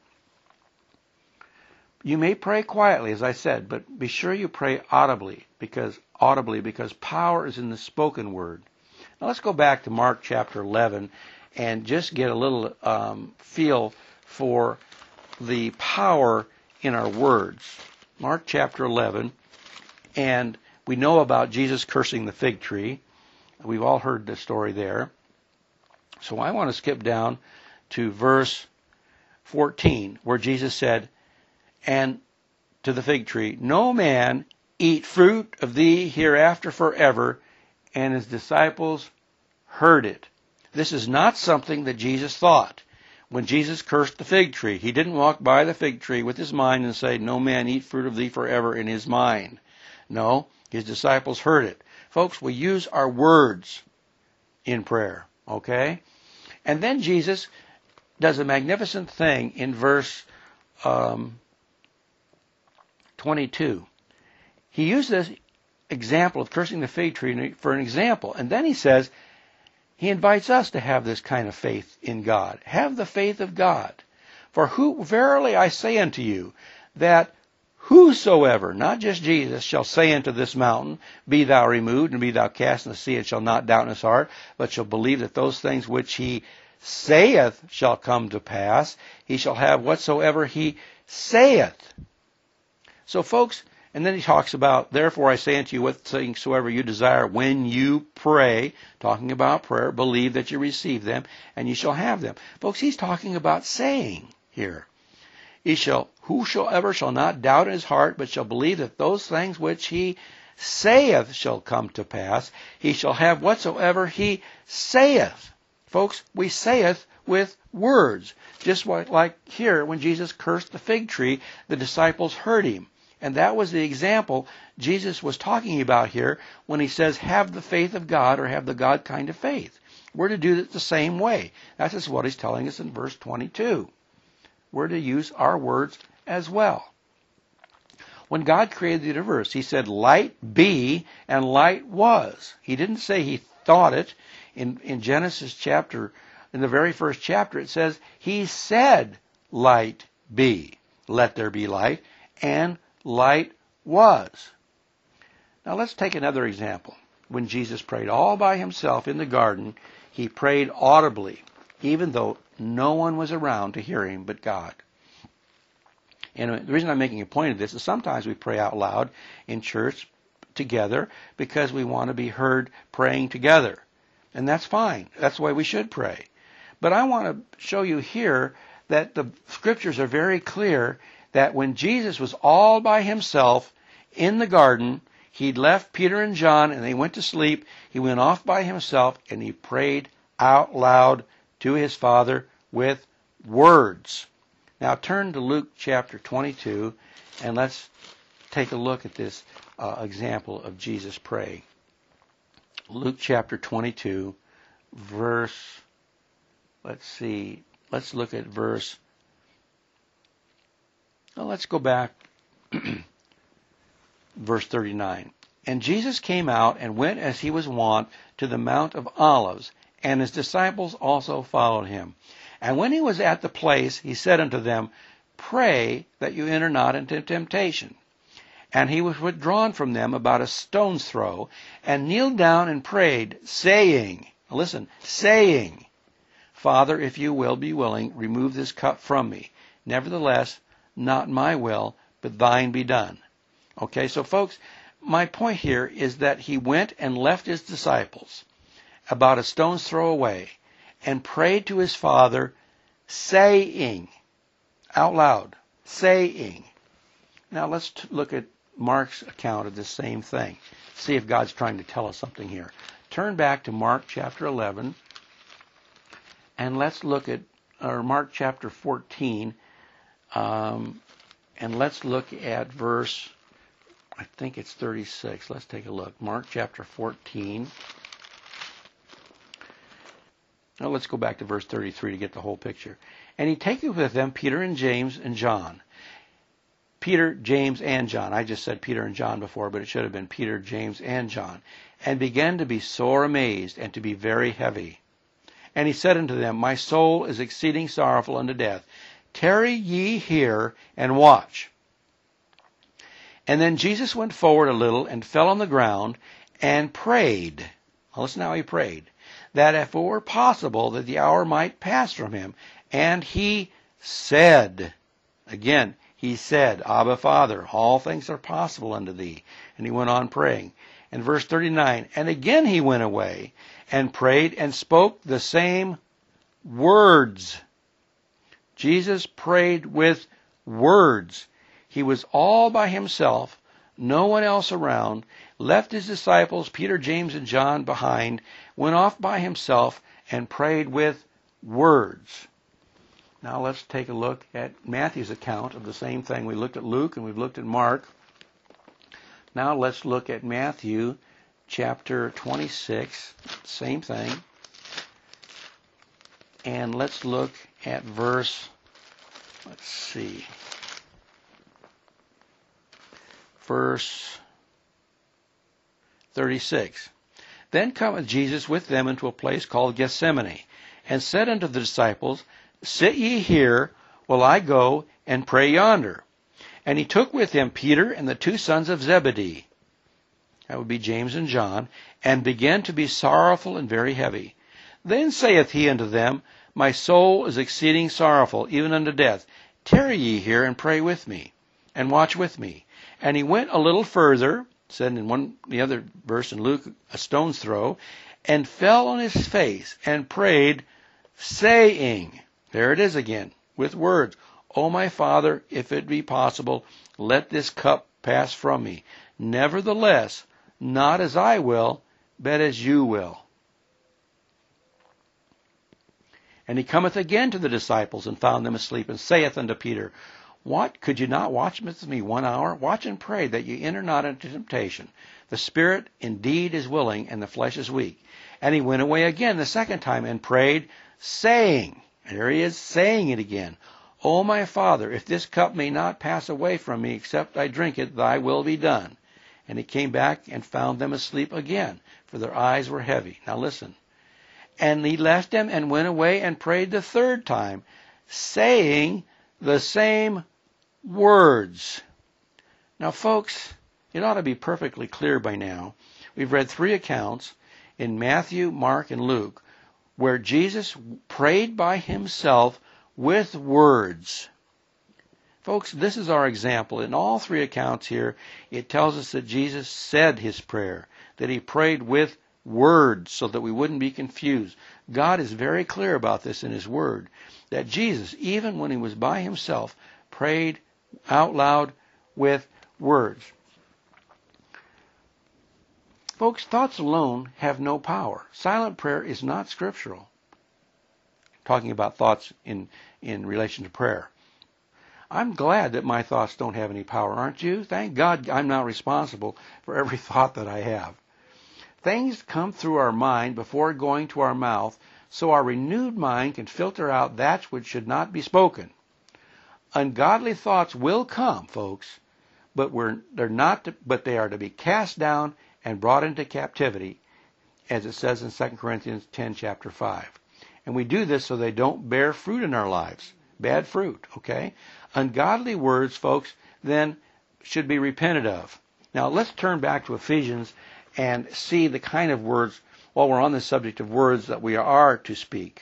You may pray quietly, as I said, but be sure you pray audibly, because audibly, because power is in the spoken word. Now let's go back to Mark chapter eleven and just get a little um, feel for the power in our words. Mark chapter eleven, and we know about Jesus cursing the fig tree. We've all heard the story there. So I want to skip down to verse fourteen, where Jesus said, and to the fig tree, no man eat fruit of thee hereafter forever. And his disciples heard it. This is not something that Jesus thought. When Jesus cursed the fig tree, he didn't walk by the fig tree with his mind and say, no man eat fruit of thee forever in his mind. No, his disciples heard it. Folks, we use our words in prayer, okay? And then Jesus does a magnificent thing in verse um, twenty-two. He used this example of cursing the fig tree for an example. And then he says, he invites us to have this kind of faith in God. Have the faith of God. For who, verily I say unto you, that whosoever, not just Jesus, shall say unto this mountain, be thou removed, and be thou cast in the sea, and shall not doubt in his heart, but shall believe that those things which he saith shall come to pass, he shall have whatsoever he saith. So folks, and then he talks about, therefore I say unto you, what things soever you desire when you pray, talking about prayer, believe that you receive them, and you shall have them. Folks, he's talking about saying here. He shall, whosoever shall not doubt in his heart, but shall believe that those things which he saith shall come to pass, he shall have whatsoever he saith. Folks, we saith with words. Just like here, when Jesus cursed the fig tree, the disciples heard him. And that was the example Jesus was talking about here when he says, have the faith of God, or have the God kind of faith. We're to do it the same way. That's just what he's telling us in verse twenty-two. We're to use our words as well. When God created the universe, he said, light be, and light was. He didn't say he thought it. In, in Genesis chapter, in the very first chapter, it says, he said, light be. Let there be light, and light was. Now let's take another example. When Jesus prayed all by himself in the garden, he prayed audibly, even though no one was around to hear him but God. And the reason I'm making a point of this is sometimes we pray out loud in church together because we want to be heard praying together. And that's fine. That's the way we should pray. But I want to show you here that the scriptures are very clear that when Jesus was all by himself in the garden, he'd left Peter and John and they went to sleep. He went off by himself and he prayed out loud to his Father with words. Now turn to Luke chapter twenty-two and let's take a look at this uh, example of Jesus praying. Luke chapter twenty-two, verse, let's see, let's look at verse, well, let's go back, verse thirty-nine. And Jesus came out and went as he was wont to the Mount of Olives, and his disciples also followed him. And when he was at the place, he said unto them, pray that you enter not into temptation. And he was withdrawn from them about a stone's throw, and kneeled down and prayed, saying, listen, saying, Father, if you will be willing, remove this cup from me. Nevertheless, not my will, but thine be done. Okay, so folks, my point here is that he went and left his disciples about a stone's throw away and prayed to his Father, saying, out loud, saying. Now let's t- look at Mark's account of this same thing. See if God's trying to tell us something here. Turn back to Mark chapter eleven, and let's look at, or Mark chapter fourteen, um, and let's look at verse, I think it's thirty-six. Let's take a look. Mark chapter fourteen. Now let's go back to verse thirty-three to get the whole picture. And he taketh with them Peter and James and John. Peter, James, and John. I just said Peter and John before, but it should have been Peter, James, and John. And began to be sore amazed, and to be very heavy. And he said unto them, my soul is exceeding sorrowful unto death. Tarry ye here, and watch. And then Jesus went forward a little, and fell on the ground, and prayed. Now listen how he prayed. That if it were possible, that the hour might pass from him. And he said, again, he said, Abba, Father, all things are possible unto thee. And he went on praying. And verse thirty-nine, and again he went away and prayed and spoke the same words. Jesus prayed with words. He was all by himself, no one else around, left his disciples, Peter, James, and John, behind, went off by himself, and prayed with words. Now let's take a look at Matthew's account of the same thing. We looked at Luke and we've looked at Mark. Now let's look at Matthew chapter twenty-six, same thing. And let's look at verse, let's see, verse thirty-six. Then cometh Jesus with them into a place called Gethsemane, and said unto the disciples, Sit ye here, while I go and pray yonder. And he took with him Peter and the two sons of Zebedee, that would be James and John, and began to be sorrowful and very heavy. Then saith he unto them, My soul is exceeding sorrowful, even unto death. Tarry ye here, and pray with me, and watch with me. And he went a little further, said in one the other verse in Luke, a stone's throw, and fell on his face, and prayed, saying, there it is again, with words, O my Father, if it be possible, let this cup pass from me. Nevertheless, not as I will, but as you will. And he cometh again to the disciples, and found them asleep, and saith unto Peter, What, could you not watch with me one hour? Watch and pray, that ye enter not into temptation. The spirit indeed is willing, and the flesh is weak. And he went away again the second time, and prayed, saying, there he is saying it again, O my Father, if this cup may not pass away from me, except I drink it, thy will be done. And he came back and found them asleep again, for their eyes were heavy. Now listen. And he left them and went away and prayed the third time, saying the same words. Now, folks, it ought to be perfectly clear by now. We've read three accounts in Matthew, Mark, and Luke where Jesus prayed by himself with words. Folks, this is our example. In all three accounts here, it tells us that Jesus said his prayer, that he prayed with words so that we wouldn't be confused. God is very clear about this in his word, that Jesus, even when he was by himself, prayed out loud with words. Folks, thoughts alone have no power. Silent prayer is not scriptural. Talking about thoughts in, in relation to prayer. I'm glad that my thoughts don't have any power, aren't you? Thank God I'm not responsible for every thought that I have. Things come through our mind before going to our mouth, so our renewed mind can filter out that which should not be spoken. Ungodly thoughts will come, folks, but we're they're not to, but they are to be cast down and brought into captivity, as it says in Second Corinthians ten, chapter five. And we do this so they don't bear fruit in our lives. Bad fruit, okay? Ungodly words, folks, then should be repented of. Now, let's turn back to Ephesians and see the kind of words, while we're on the subject of words, that we are to speak.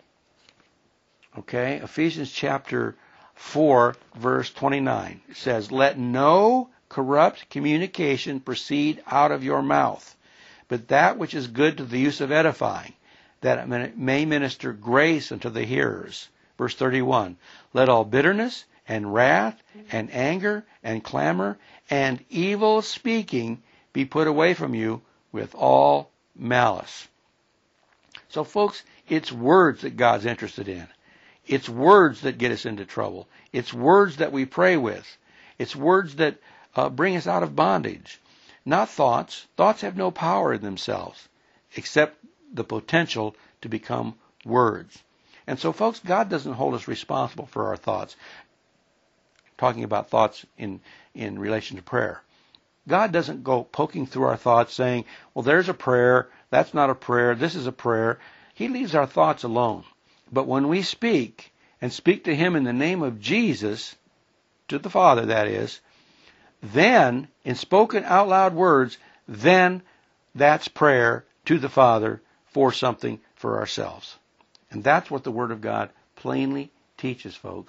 Okay? Ephesians chapter four, verse twenty-nine. It says, Let no corrupt communication proceed out of your mouth, but that which is good to the use of edifying, that it may minister grace unto the hearers. Verse thirty-one, Let all bitterness and wrath and anger and clamor and evil speaking be put away from you with all malice. So, folks, it's words that God's interested in. It's words that get us into trouble. It's words that we pray with. It's words that uh, bring us out of bondage. Not thoughts. Thoughts have no power in themselves, except the potential to become words. And so, folks, God doesn't hold us responsible for our thoughts. Talking about thoughts in, in relation to prayer. God doesn't go poking through our thoughts saying, well, there's a prayer, that's not a prayer, this is a prayer. He leaves our thoughts alone. But when we speak, and speak to him in the name of Jesus, to the Father that is, then, in spoken out loud words, then that's prayer to the Father for something for ourselves. And that's what the Word of God plainly teaches, folks.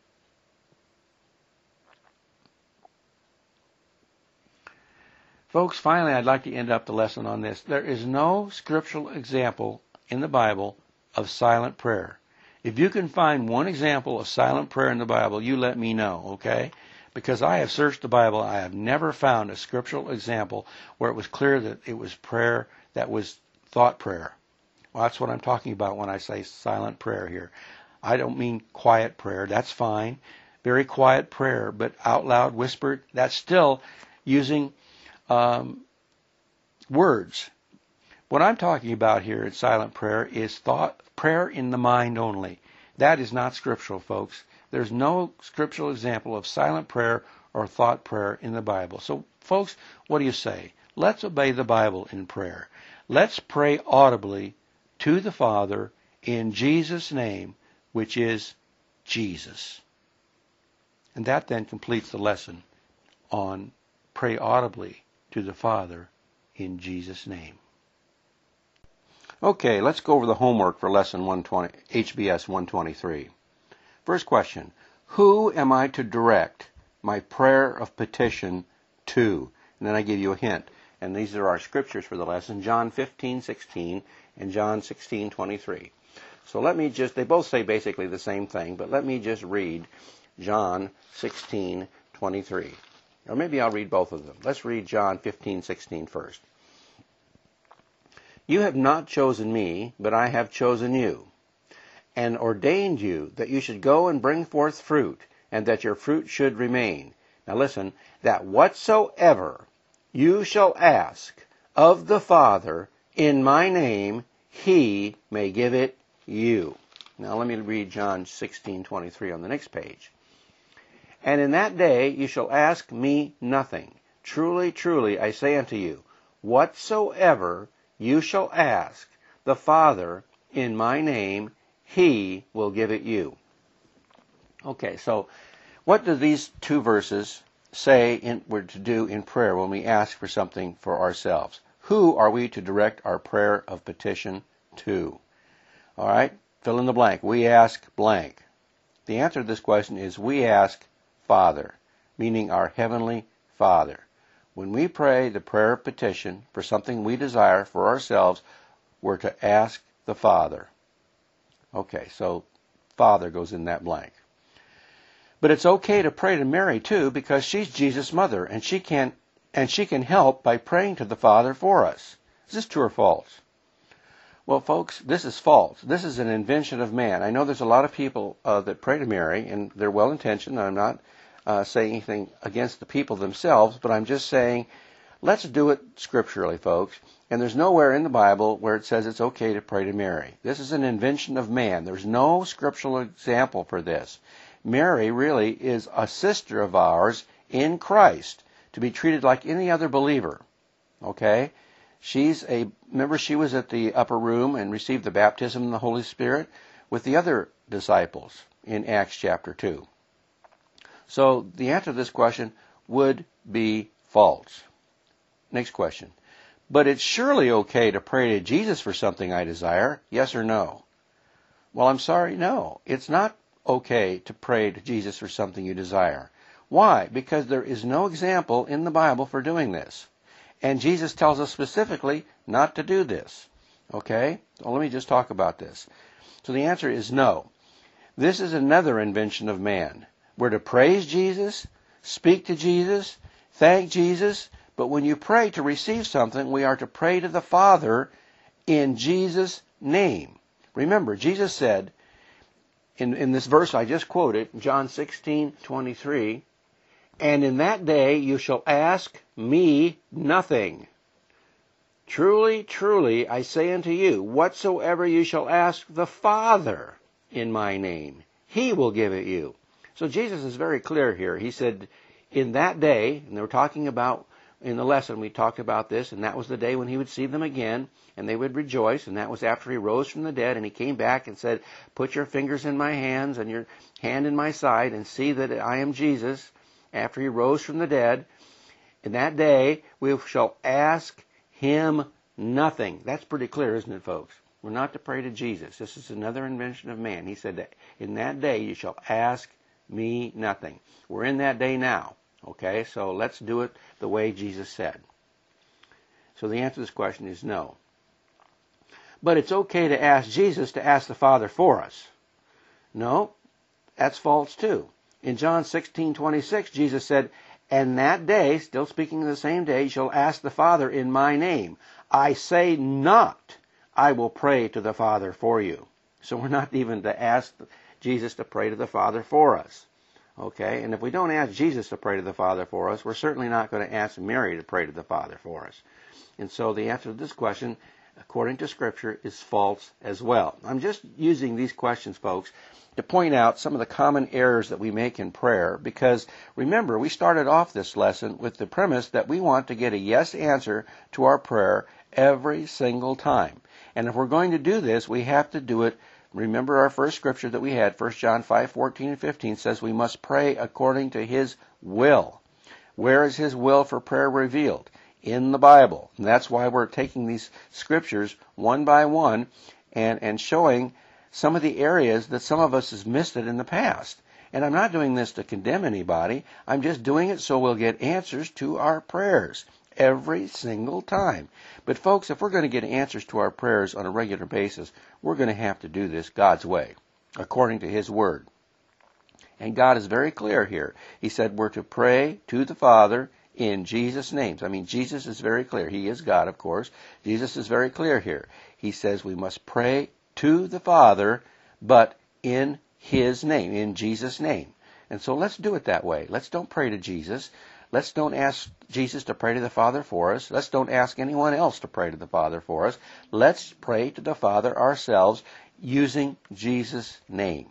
Folks, finally, I'd like to end up the lesson on this. There is no scriptural example in the Bible of silent prayer. If you can find one example of silent prayer in the Bible, you let me know, okay? Because I have searched the Bible, I have never found a scriptural example where it was clear that it was prayer that was thought prayer. Well, that's what I'm talking about when I say silent prayer here. I don't mean quiet prayer. That's fine. Very quiet prayer, but out loud, whispered, that's still using um, words. What I'm talking about here in silent prayer is thought prayer in the mind only. That is not scriptural, folks. There's no scriptural example of silent prayer or thought prayer in the Bible. So, folks, what do you say? Let's obey the Bible in prayer. Let's pray audibly to the Father in Jesus' name, which is Jesus. And that then completes the lesson on pray audibly to the Father in Jesus' name. Okay, let's go over the homework for lesson one twenty, H B S one twenty-three. First question, who am I to direct my prayer of petition to? And then I give you a hint. And these are our scriptures for the lesson, John fifteen sixteen and John sixteen twenty-three. So let me just, they both say basically the same thing, but let me just read John sixteen twenty-three. Or maybe I'll read both of them. Let's read John fifteen sixteen first. You have not chosen me, but I have chosen you, and ordained you that you should go and bring forth fruit, and that your fruit should remain. Now listen, that whatsoever you shall ask of the Father in my name, he may give it you. Now let me read John sixteen twenty-three on the next page. And in that day you shall ask me nothing. Truly, truly, I say unto you, whatsoever you shall ask the Father in my name, he will give it you. Okay, so what do these two verses say in, we're to do in prayer when we ask for something for ourselves? Who are we to direct our prayer of petition to? All right, fill in the blank. We ask blank. The answer to this question is we ask Father, meaning our Heavenly Father. When we pray the prayer of petition for something we desire for ourselves, we're to ask the Father. Okay, so Father goes in that blank. But it's okay to pray to Mary too, because she's Jesus' mother, and she can and she can help by praying to the Father for us. Is this true or false? Well, folks, this is false. This is an invention of man. I know there's a lot of people uh, that pray to Mary, and they're well-intentioned. I'm not uh, saying anything against the people themselves, but I'm just saying let's do it scripturally, folks. And there's nowhere in the Bible where it says it's okay to pray to Mary. This is an invention of man. There's no scriptural example for this. Mary really is a sister of ours in Christ, to be treated like any other believer. Okay? She's a, remember she was at the upper room and received the baptism in the Holy Spirit with the other disciples in Acts chapter two. So the answer to this question would be false. Next question. But it's surely okay to pray to Jesus for something I desire, yes or no? Well, I'm sorry, no. It's not okay to pray to Jesus for something you desire. Why? Because there is no example in the Bible for doing this. And Jesus tells us specifically not to do this. Okay? Well, let me just talk about this. So the answer is no. This is another invention of man. We're to praise Jesus, speak to Jesus, thank Jesus, but when you pray to receive something, we are to pray to the Father in Jesus' name. Remember, Jesus said, in, in this verse I just quoted, John sixteen twenty-three, and in that day you shall ask me nothing. Truly, truly, I say unto you, whatsoever you shall ask the Father in my name, he will give it you. So Jesus is very clear here. He said, in that day, and they were talking about, in the lesson we talked about this, and that was the day when he would see them again, and they would rejoice, and that was after he rose from the dead, and he came back and said, put your fingers in my hands and your hand in my side, and see that I am Jesus, after he rose from the dead. In that day, we shall ask him nothing. That's pretty clear, isn't it, folks? We're not to pray to Jesus. This is another invention of man. He said that in that day you shall ask me nothing. We're in that day now. Okay, so let's do it the way Jesus said. So the answer to this question is no. But it's okay to ask Jesus to ask the Father for us. No, that's false too. In John sixteen twenty-six, Jesus said, "And that day," still speaking of the same day, "you shall ask the Father in my name. I say not, I will pray to the Father for you." So we're not even to ask Jesus to pray to the Father for us. Okay? And if we don't ask Jesus to pray to the Father for us, we're certainly not going to ask Mary to pray to the Father for us. And so the answer to this question, according to Scripture, is false as well. I'm just using these questions, folks, to point out some of the common errors that we make in prayer, because remember, we started off this lesson with the premise that we want to get a yes answer to our prayer every single time. And if we're going to do this, we have to do it. Remember our first scripture that we had, First John five fourteen and fifteen, says we must pray according to His will. Where is His will for prayer revealed? In the Bible. And that's why we're taking these scriptures one by one and, and showing some of the areas that some of us has missed it in the past. And I'm not doing this to condemn anybody. I'm just doing it so we'll get answers to our prayers every single time. But folks, if we're going to get answers to our prayers on a regular basis, we're going to have to do this God's way, according to His Word. And God is very clear here. He said we're to pray to the Father in Jesus' names. I mean, Jesus is very clear. He is God, of course. Jesus is very clear here. He says we must pray to the Father, but in His name, in Jesus' name. And so let's do it that way. Let's don't pray to Jesus. Let's don't ask Jesus to pray to the Father for us. Let's don't ask anyone else to pray to the Father for us. Let's pray to the Father ourselves using Jesus' name.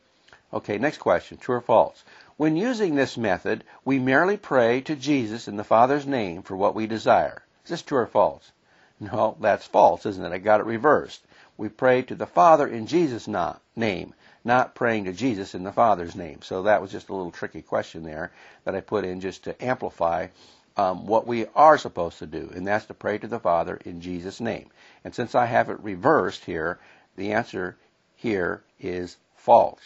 Okay, next question, true or false? When using this method, we merely pray to Jesus in the Father's name for what we desire. Is this true or false? No, that's false, isn't it? I got it reversed. We pray to the Father in Jesus' name, not praying to Jesus in the Father's name. So that was just a little tricky question there that I put in just to amplify um, what we are supposed to do, and that's to pray to the Father in Jesus' name. And since I have it reversed here, the answer here is false.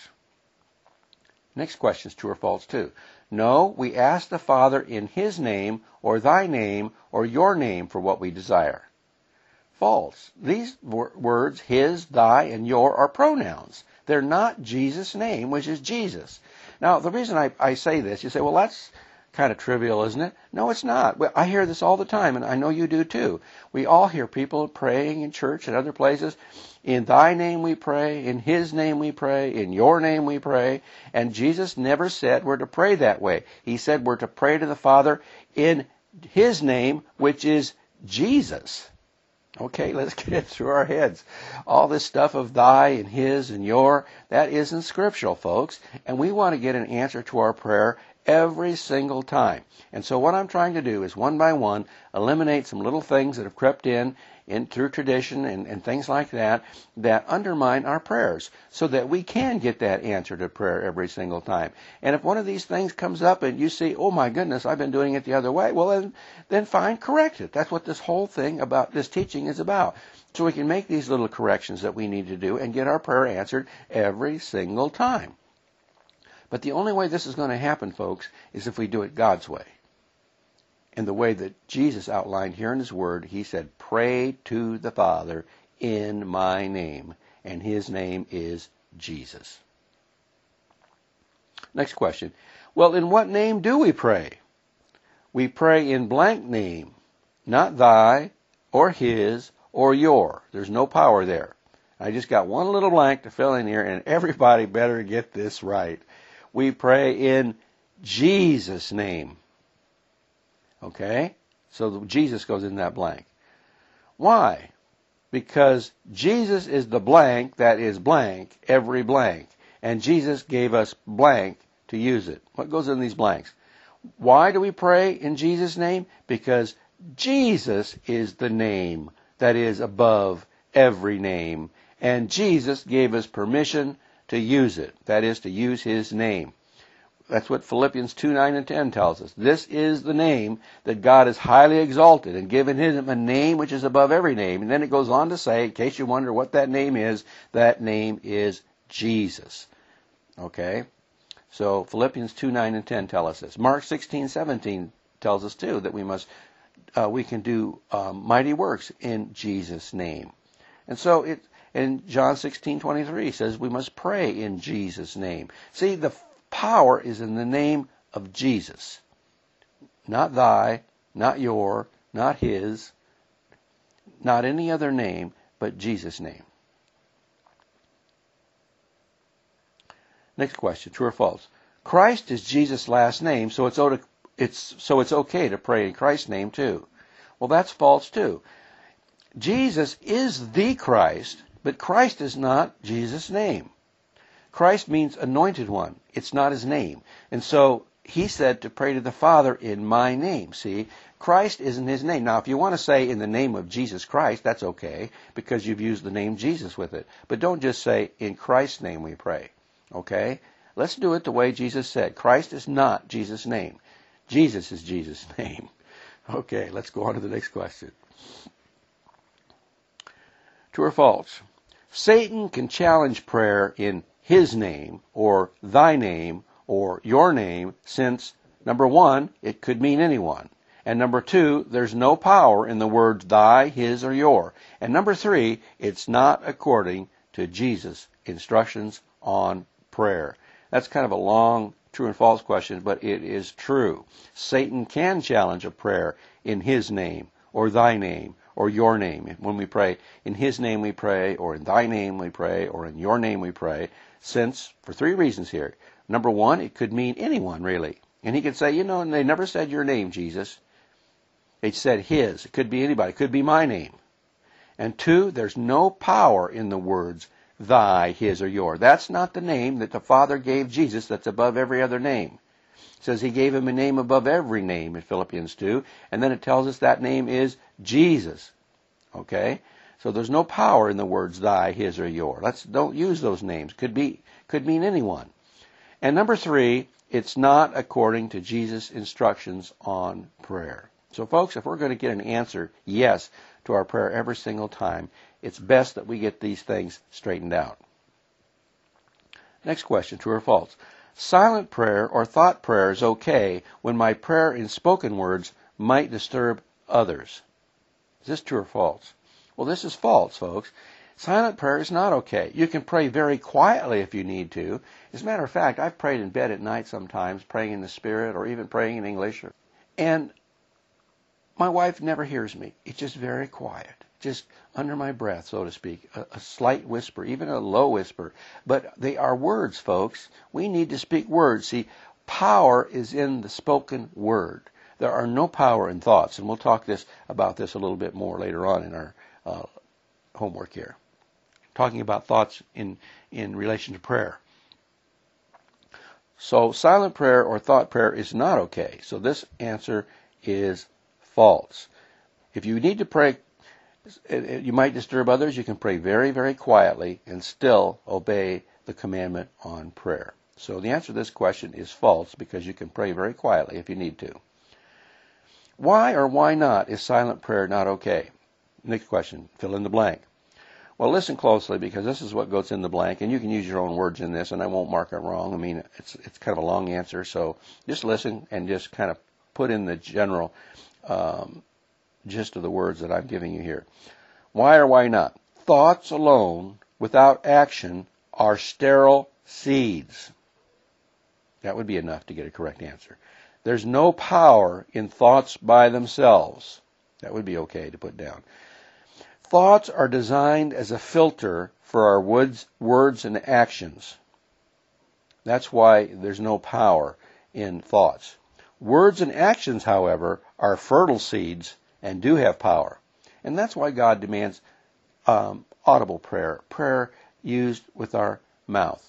Next question is true or false too. No, we ask the Father in His name or Thy name or Your name for what we desire. False. These words, His, Thy, and Your, are pronouns. They're not Jesus' name, which is Jesus. Now, the reason I, I say this, you say, well, that's kind of trivial, isn't it? No, it's not. Well, I hear this all the time, and I know you do too. We all hear people praying in church and other places. In Thy name we pray, in His name we pray, in Your name we pray. And Jesus never said we're to pray that way. He said we're to pray to the Father in His name, which is Jesus. Okay, let's get it through our heads. All this stuff of Thy and His and Your, that isn't scriptural, folks. And we want to get an answer to our prayer every single time. And so what I'm trying to do is one by one eliminate some little things that have crept in, in through tradition and, and things like that that undermine our prayers so that we can get that answer to prayer every single time. And if one of these things comes up and you see, oh my goodness, I've been doing it the other way, well then, then fine, correct it. That's what this whole thing about this teaching is about. So we can make these little corrections that we need to do and get our prayer answered every single time. But the only way this is going to happen, folks, is if we do it God's way. And the way that Jesus outlined here in His Word, He said, pray to the Father in my name. And His name is Jesus. Next question. Well, in what name do we pray? We pray in blank name, not Thy or His or Your. There's no power there. I just got one little blank to fill in here, and everybody better get this right. We pray in Jesus' name. Okay? So Jesus goes in that blank. Why? Because Jesus is the blank that is blank, every blank. And Jesus gave us blank to use it. What goes in these blanks? Why do we pray in Jesus' name? Because Jesus is the name that is above every name. And Jesus gave us permission to use it. That is, to use His name. That's what Philippians two, nine, and ten tells us. This is the name that God has highly exalted and given Him a name which is above every name. And then it goes on to say, in case you wonder what that name is, that name is Jesus. Okay? So Philippians two, nine, and ten tell us this. Mark sixteen, seventeen tells us too that we must, uh, we can do um, mighty works in Jesus' name. And so it, in John sixteen, twenty-three says we must pray in Jesus' name. See, the power is in the name of Jesus. Not thy, not your, not his, not any other name, but Jesus' name. Next question, true or false? Christ is Jesus' last name, so it's, it's, so it's okay to pray in Christ's name too. Well, that's false too. Jesus is the Christ, but Christ is not Jesus' name. Christ means anointed one. It's not his name. And so he said to pray to the Father in my name. See, Christ isn't his name. Now, if you want to say in the name of Jesus Christ, that's okay, because you've used the name Jesus with it. But don't just say in Christ's name we pray. Okay? Let's do it the way Jesus said. Christ is not Jesus' name. Jesus is Jesus' name. Okay, let's go on to the next question. True or false? Satan can challenge prayer in his name, or thy name, or your name, since, number one, it could mean anyone. And number two, there's no power in the words thy, his, or your. And number three, it's not according to Jesus' instructions on prayer. That's kind of a long true and false question, but it is true. Satan can challenge a prayer in his name, or thy name, or your name. When we pray, in his name we pray, or in thy name we pray, or in your name we pray, since, for three reasons here. Number one, it could mean anyone, really. And he could say, you know, and they never said your name, Jesus. They said his. It could be anybody. It could be my name. And two, there's no power in the words thy, his, or your. That's not the name that the Father gave Jesus that's above every other name. It says he gave him a name above every name in Philippians two, and then it tells us that name is Jesus. Okay? So there's no power in the words thy, his, or your. Let's don't use those names. Could be could mean anyone. And number three, it's not according to Jesus' instructions on prayer. So folks, if we're going to get an answer yes to our prayer every single time, it's best that we get these things straightened out. Next question, true or false? Silent prayer or thought prayer is okay when my prayer in spoken words might disturb others. Is this true or false? Well, this is false, folks. Silent prayer is not okay. You can pray very quietly if you need to. As a matter of fact, I've prayed in bed at night sometimes, praying in the Spirit or even praying in English. And my wife never hears me. It's just very quiet, just under my breath, so to speak, a, a slight whisper, even a low whisper. But they are words, folks. We need to speak words. See, power is in the spoken word. There are no power in thoughts, and we'll talk this about this a little bit more later on in our uh, homework here. Talking about thoughts in, in relation to prayer. So silent prayer or thought prayer is not okay. So this answer is false. If you need to pray, you might disturb others, you can pray very, very quietly and still obey the commandment on prayer. So the answer to this question is false, because you can pray very quietly if you need to. Why or why not is silent prayer not okay? Next question, fill in the blank. Well, listen closely, because this is what goes in the blank, and you can use your own words in this, and I won't mark it wrong. I mean, it's it's kind of a long answer, so just listen and just kind of put in the general um, gist of the words that I'm giving you here. Why or why not? Thoughts alone without action are sterile seeds. That would be enough to get a correct answer. There's no power in thoughts by themselves. That would be okay to put down. Thoughts are designed as a filter for our words, words and actions. That's why there's no power in thoughts. Words and actions, however, are fertile seeds and do have power. And that's why God demands um, audible prayer, prayer used with our mouth.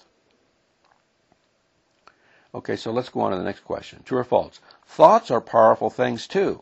Okay, so let's go on to the next question. True or false? Thoughts are powerful things too.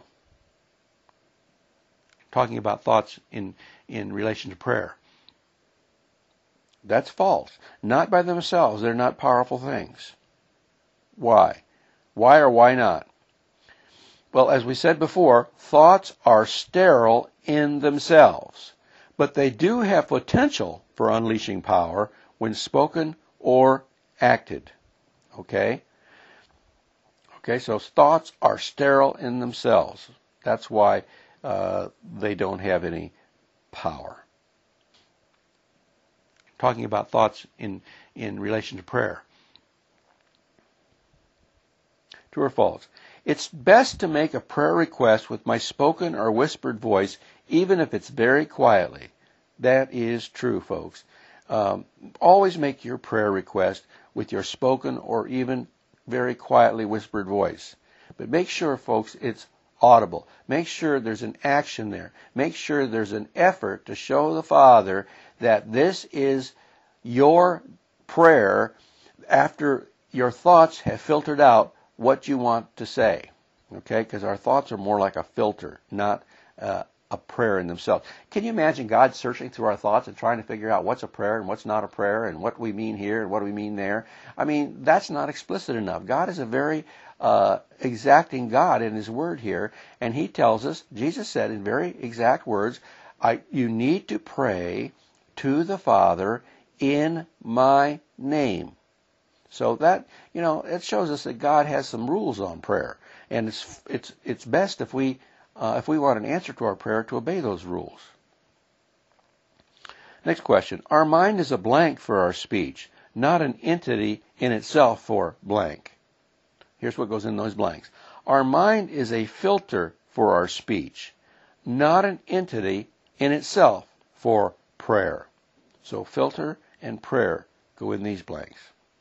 Talking about thoughts in, in relation to prayer. That's false. Not by themselves. They're not powerful things. Why? Why or why not? Well, as we said before, thoughts are sterile in themselves, but they do have potential for unleashing power when spoken or acted. Okay? Okay, so thoughts are sterile in themselves. That's why uh, they don't have any power. Talking about thoughts in, in relation to prayer. True or false? It's best to make a prayer request with my spoken or whispered voice, even if it's very quietly. That is true, folks. Um, always make your prayer request with your spoken or even very quietly whispered voice. But make sure, folks, it's audible. Make sure there's an action there. Make sure there's an effort to show the Father that this is your prayer after your thoughts have filtered out what you want to say. Okay? Because our thoughts are more like a filter, not uh, a prayer in themselves. Can you imagine God searching through our thoughts and trying to figure out what's a prayer and what's not a prayer and what we mean here and what do we mean there? I mean, that's not explicit enough. God is a very uh, exacting God in His Word here, and He tells us, Jesus said in very exact words, I, you need to pray to the Father in my name. So that, you know, it shows us that God has some rules on prayer, and it's it's it's best if we uh, if we want an answer to our prayer to obey those rules. Next question: our mind is a blank for our speech, not an entity in itself for blank. Here's what goes in those blanks: our mind is a filter for our speech, not an entity in itself for prayer. So filter and prayer go in these blanks.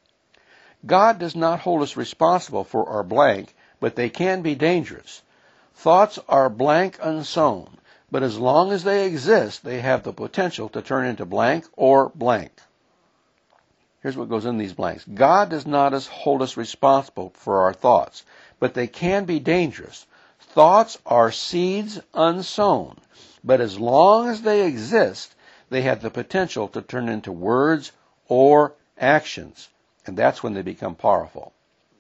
God does not hold us responsible for our blank, but they can be dangerous. Thoughts are blank unsown, but as long as they exist, they have the potential to turn into blank or blank. Here's what goes in these blanks. God does not hold us responsible for our thoughts, but they can be dangerous. Thoughts are seeds unsown, but as long as they exist, they have the potential to turn into words or actions. And that's when they become powerful.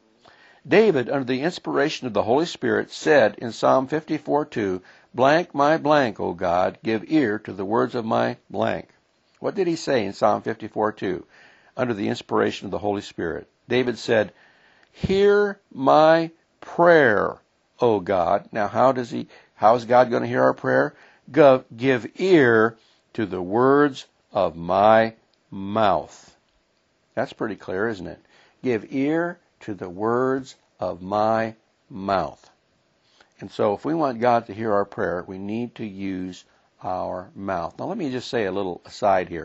David, under the inspiration of the Holy Spirit, said in Psalm fifty-four two, blank my blank, O God, give ear to the words of my blank. What did he say in Psalm fifty-four two, under the inspiration of the Holy Spirit? David said, hear my prayer, O God. Now, how does he, how is God going to hear our prayer? Go, give ear to the words of my mouth. That's pretty clear, isn't it? Give ear to the words of my mouth. And so if we want God to hear our prayer, we need to use our mouth. Now let me just say a little aside here.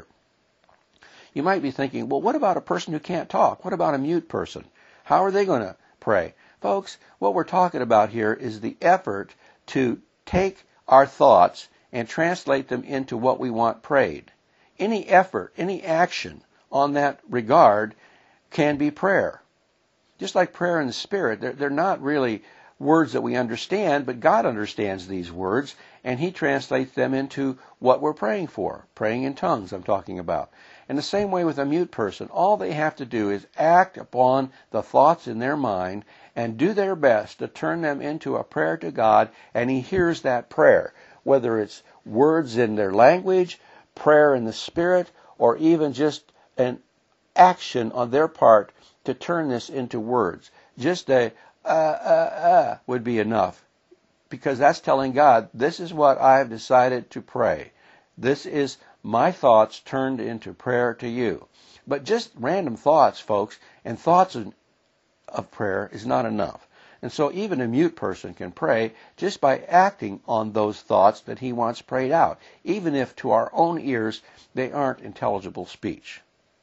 You might be thinking, well, what about a person who can't talk? What about a mute person? How are they going to pray? Folks, what we're talking about here is the effort to take our thoughts and translate them into what we want prayed. Any effort, any action on that regard can be prayer. Just like prayer in the Spirit, they're, they're not really words that we understand, but God understands these words, and He translates them into what we're praying for. Praying in tongues, I'm talking about. In the same way with a mute person, all they have to do is act upon the thoughts in their mind and do their best to turn them into a prayer to God, and He hears that prayer, whether it's words in their language, prayer in the Spirit, or even just an action on their part to turn this into words. Just a uh, uh, uh would be enough, because that's telling God, this is what I have decided to pray. This is my thoughts turned into prayer to you. But just random thoughts, folks, and thoughts of, of prayer is not enough. And so even a mute person can pray just by acting on those thoughts that he wants prayed out, even if to our own ears they aren't intelligible speech.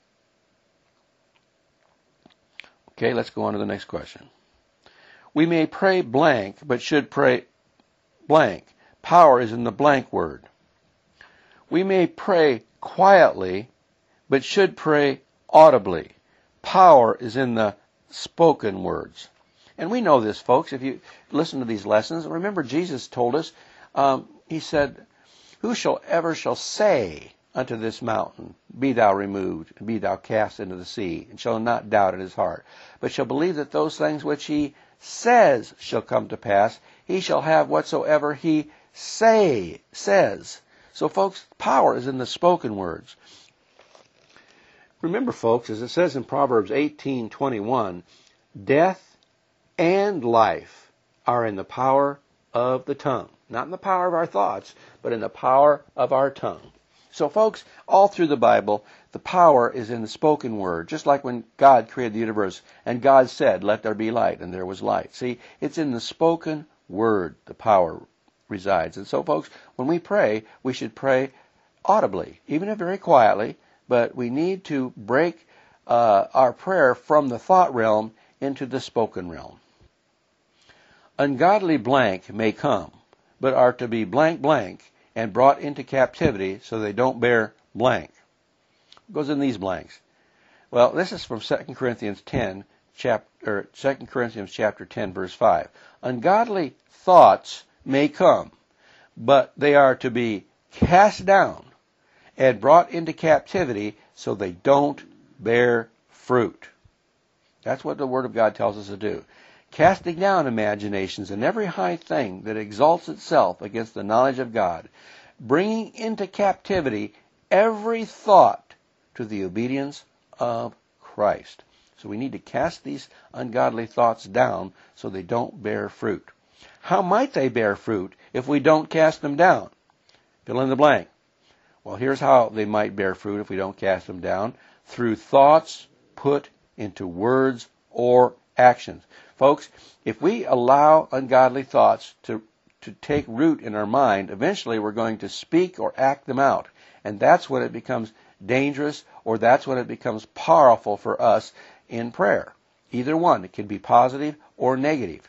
Okay, let's go on to the next question. We may pray blank, but should pray blank. Power is in the blank word. We may pray quietly, but should pray audibly. Power is in the spoken words. And we know this, folks. If you listen to these lessons, remember Jesus told us, um, He said, whosoever shall say unto this mountain, be thou removed, and be thou cast into the sea, and shall not doubt in his heart, but shall believe that those things which he says shall come to pass, he shall have whatsoever he say says. So, folks, power is in the spoken words. Remember, folks, as it says in Proverbs eighteen twenty-one, death and life are in the power of the tongue. Not in the power of our thoughts, but in the power of our tongue. So folks, all through the Bible, the power is in the spoken word, just like when God created the universe and God said, let there be light, and there was light. See, it's in the spoken word the power resides. And so folks, when we pray, we should pray audibly, even if very quietly, but we need to break uh, our prayer from the thought realm into the spoken realm. Ungodly blank may come, but are to be blank blank and brought into captivity so they don't bear blank. What goes in these blanks? Well, this is from Second Corinthians ten, chapter, or Second Corinthians chapter ten, verse five. Ungodly thoughts may come, but they are to be cast down and brought into captivity so they don't bear fruit. That's what the Word of God tells us to do. Casting down imaginations and every high thing that exalts itself against the knowledge of God, bringing into captivity every thought to the obedience of Christ. So we need to cast these ungodly thoughts down so they don't bear fruit. How might they bear fruit if we don't cast them down? Fill in the blank. Well, here's how they might bear fruit if we don't cast them down. Through thoughts put into words or actions. Folks, if we allow ungodly thoughts to, to take root in our mind, eventually we're going to speak or act them out. And that's when it becomes dangerous, or that's when it becomes powerful for us in prayer. Either one. It can be positive or negative.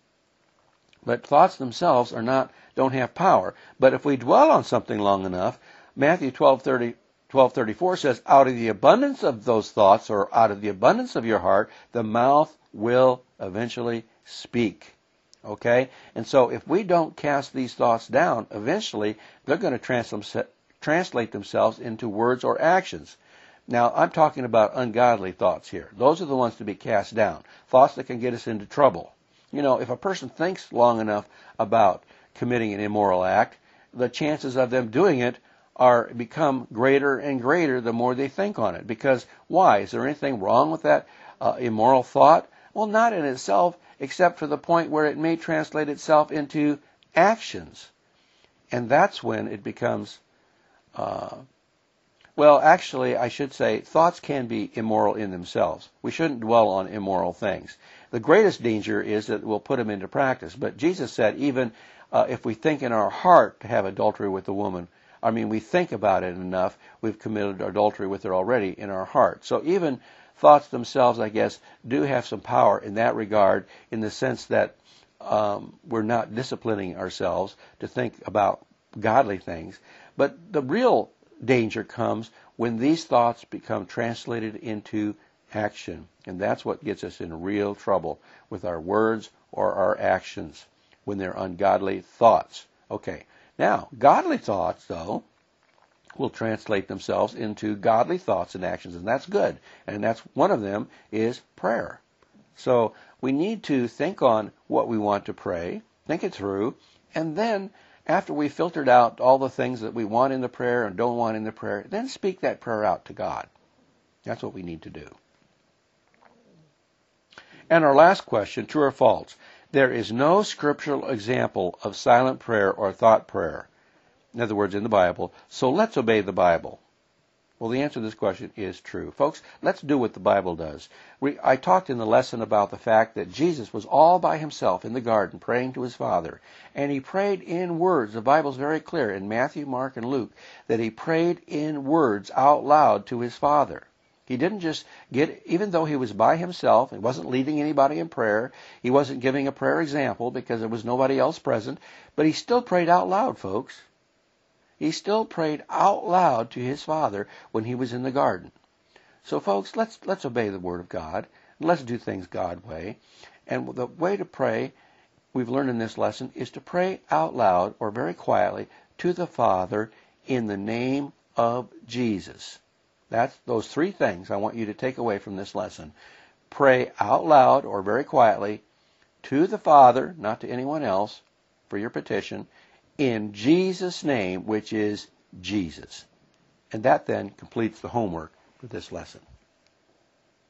But thoughts themselves are not, don't have power. But if we dwell on something long enough, Matthew twelve thirty, twelve thirty-four says, out of the abundance of those thoughts, or out of the abundance of your heart, the mouth will eventually speak. Okay? And so if we don't cast these thoughts down, eventually they're going to trans- translate themselves into words or actions. Now, I'm talking about ungodly thoughts here. Those are the ones to be cast down. Thoughts that can get us into trouble. You know, if a person thinks long enough about committing an immoral act, the chances of them doing it are become greater and greater the more they think on it. Because why? Is there anything wrong with that uh, immoral thought? Well, not in itself, except for the point where it may translate itself into actions. And that's when it becomes, uh, well, actually, I should say, thoughts can be immoral in themselves. We shouldn't dwell on immoral things. The greatest danger is that we'll put them into practice. But Jesus said, even uh, if we think in our heart to have adultery with a woman, I mean, we think about it enough, we've committed adultery with her already in our heart. So even thoughts themselves, I guess, do have some power in that regard, in the sense that um, we're not disciplining ourselves to think about godly things. But the real danger comes when these thoughts become translated into action. And that's what gets us in real trouble with our words or our actions, when they're ungodly thoughts. Okay. Now, godly thoughts, though, will translate themselves into godly thoughts and actions, and that's good. And that's one of them is prayer. So we need to think on what we want to pray, think it through, and then after we've filtered out all the things that we want in the prayer and don't want in the prayer, then speak that prayer out to God. That's what we need to do. And our last question, true or false? There is no scriptural example of silent prayer or thought prayer, in other words, in the Bible, so let's obey the Bible. Well, the answer to this question is true. Folks, let's do what the Bible does. We, I talked in the lesson about the fact that Jesus was all by himself in the garden praying to his Father, and he prayed in words. The Bible's very clear in Matthew, Mark, and Luke that he prayed in words out loud to his Father. He didn't just get, even though he was by himself, he wasn't leading anybody in prayer, he wasn't giving a prayer example because there was nobody else present, but he still prayed out loud, folks. He still prayed out loud to his Father when he was in the garden. So, folks, let's let's obey the Word of God. Let's do things God's way. And the way to pray, we've learned in this lesson, is to pray out loud or very quietly to the Father in the name of Jesus. That's those three things I want you to take away from this lesson. Pray out loud or very quietly to the Father, not to anyone else, for your petition, in Jesus' name, which is Jesus. And that then completes the homework for this lesson.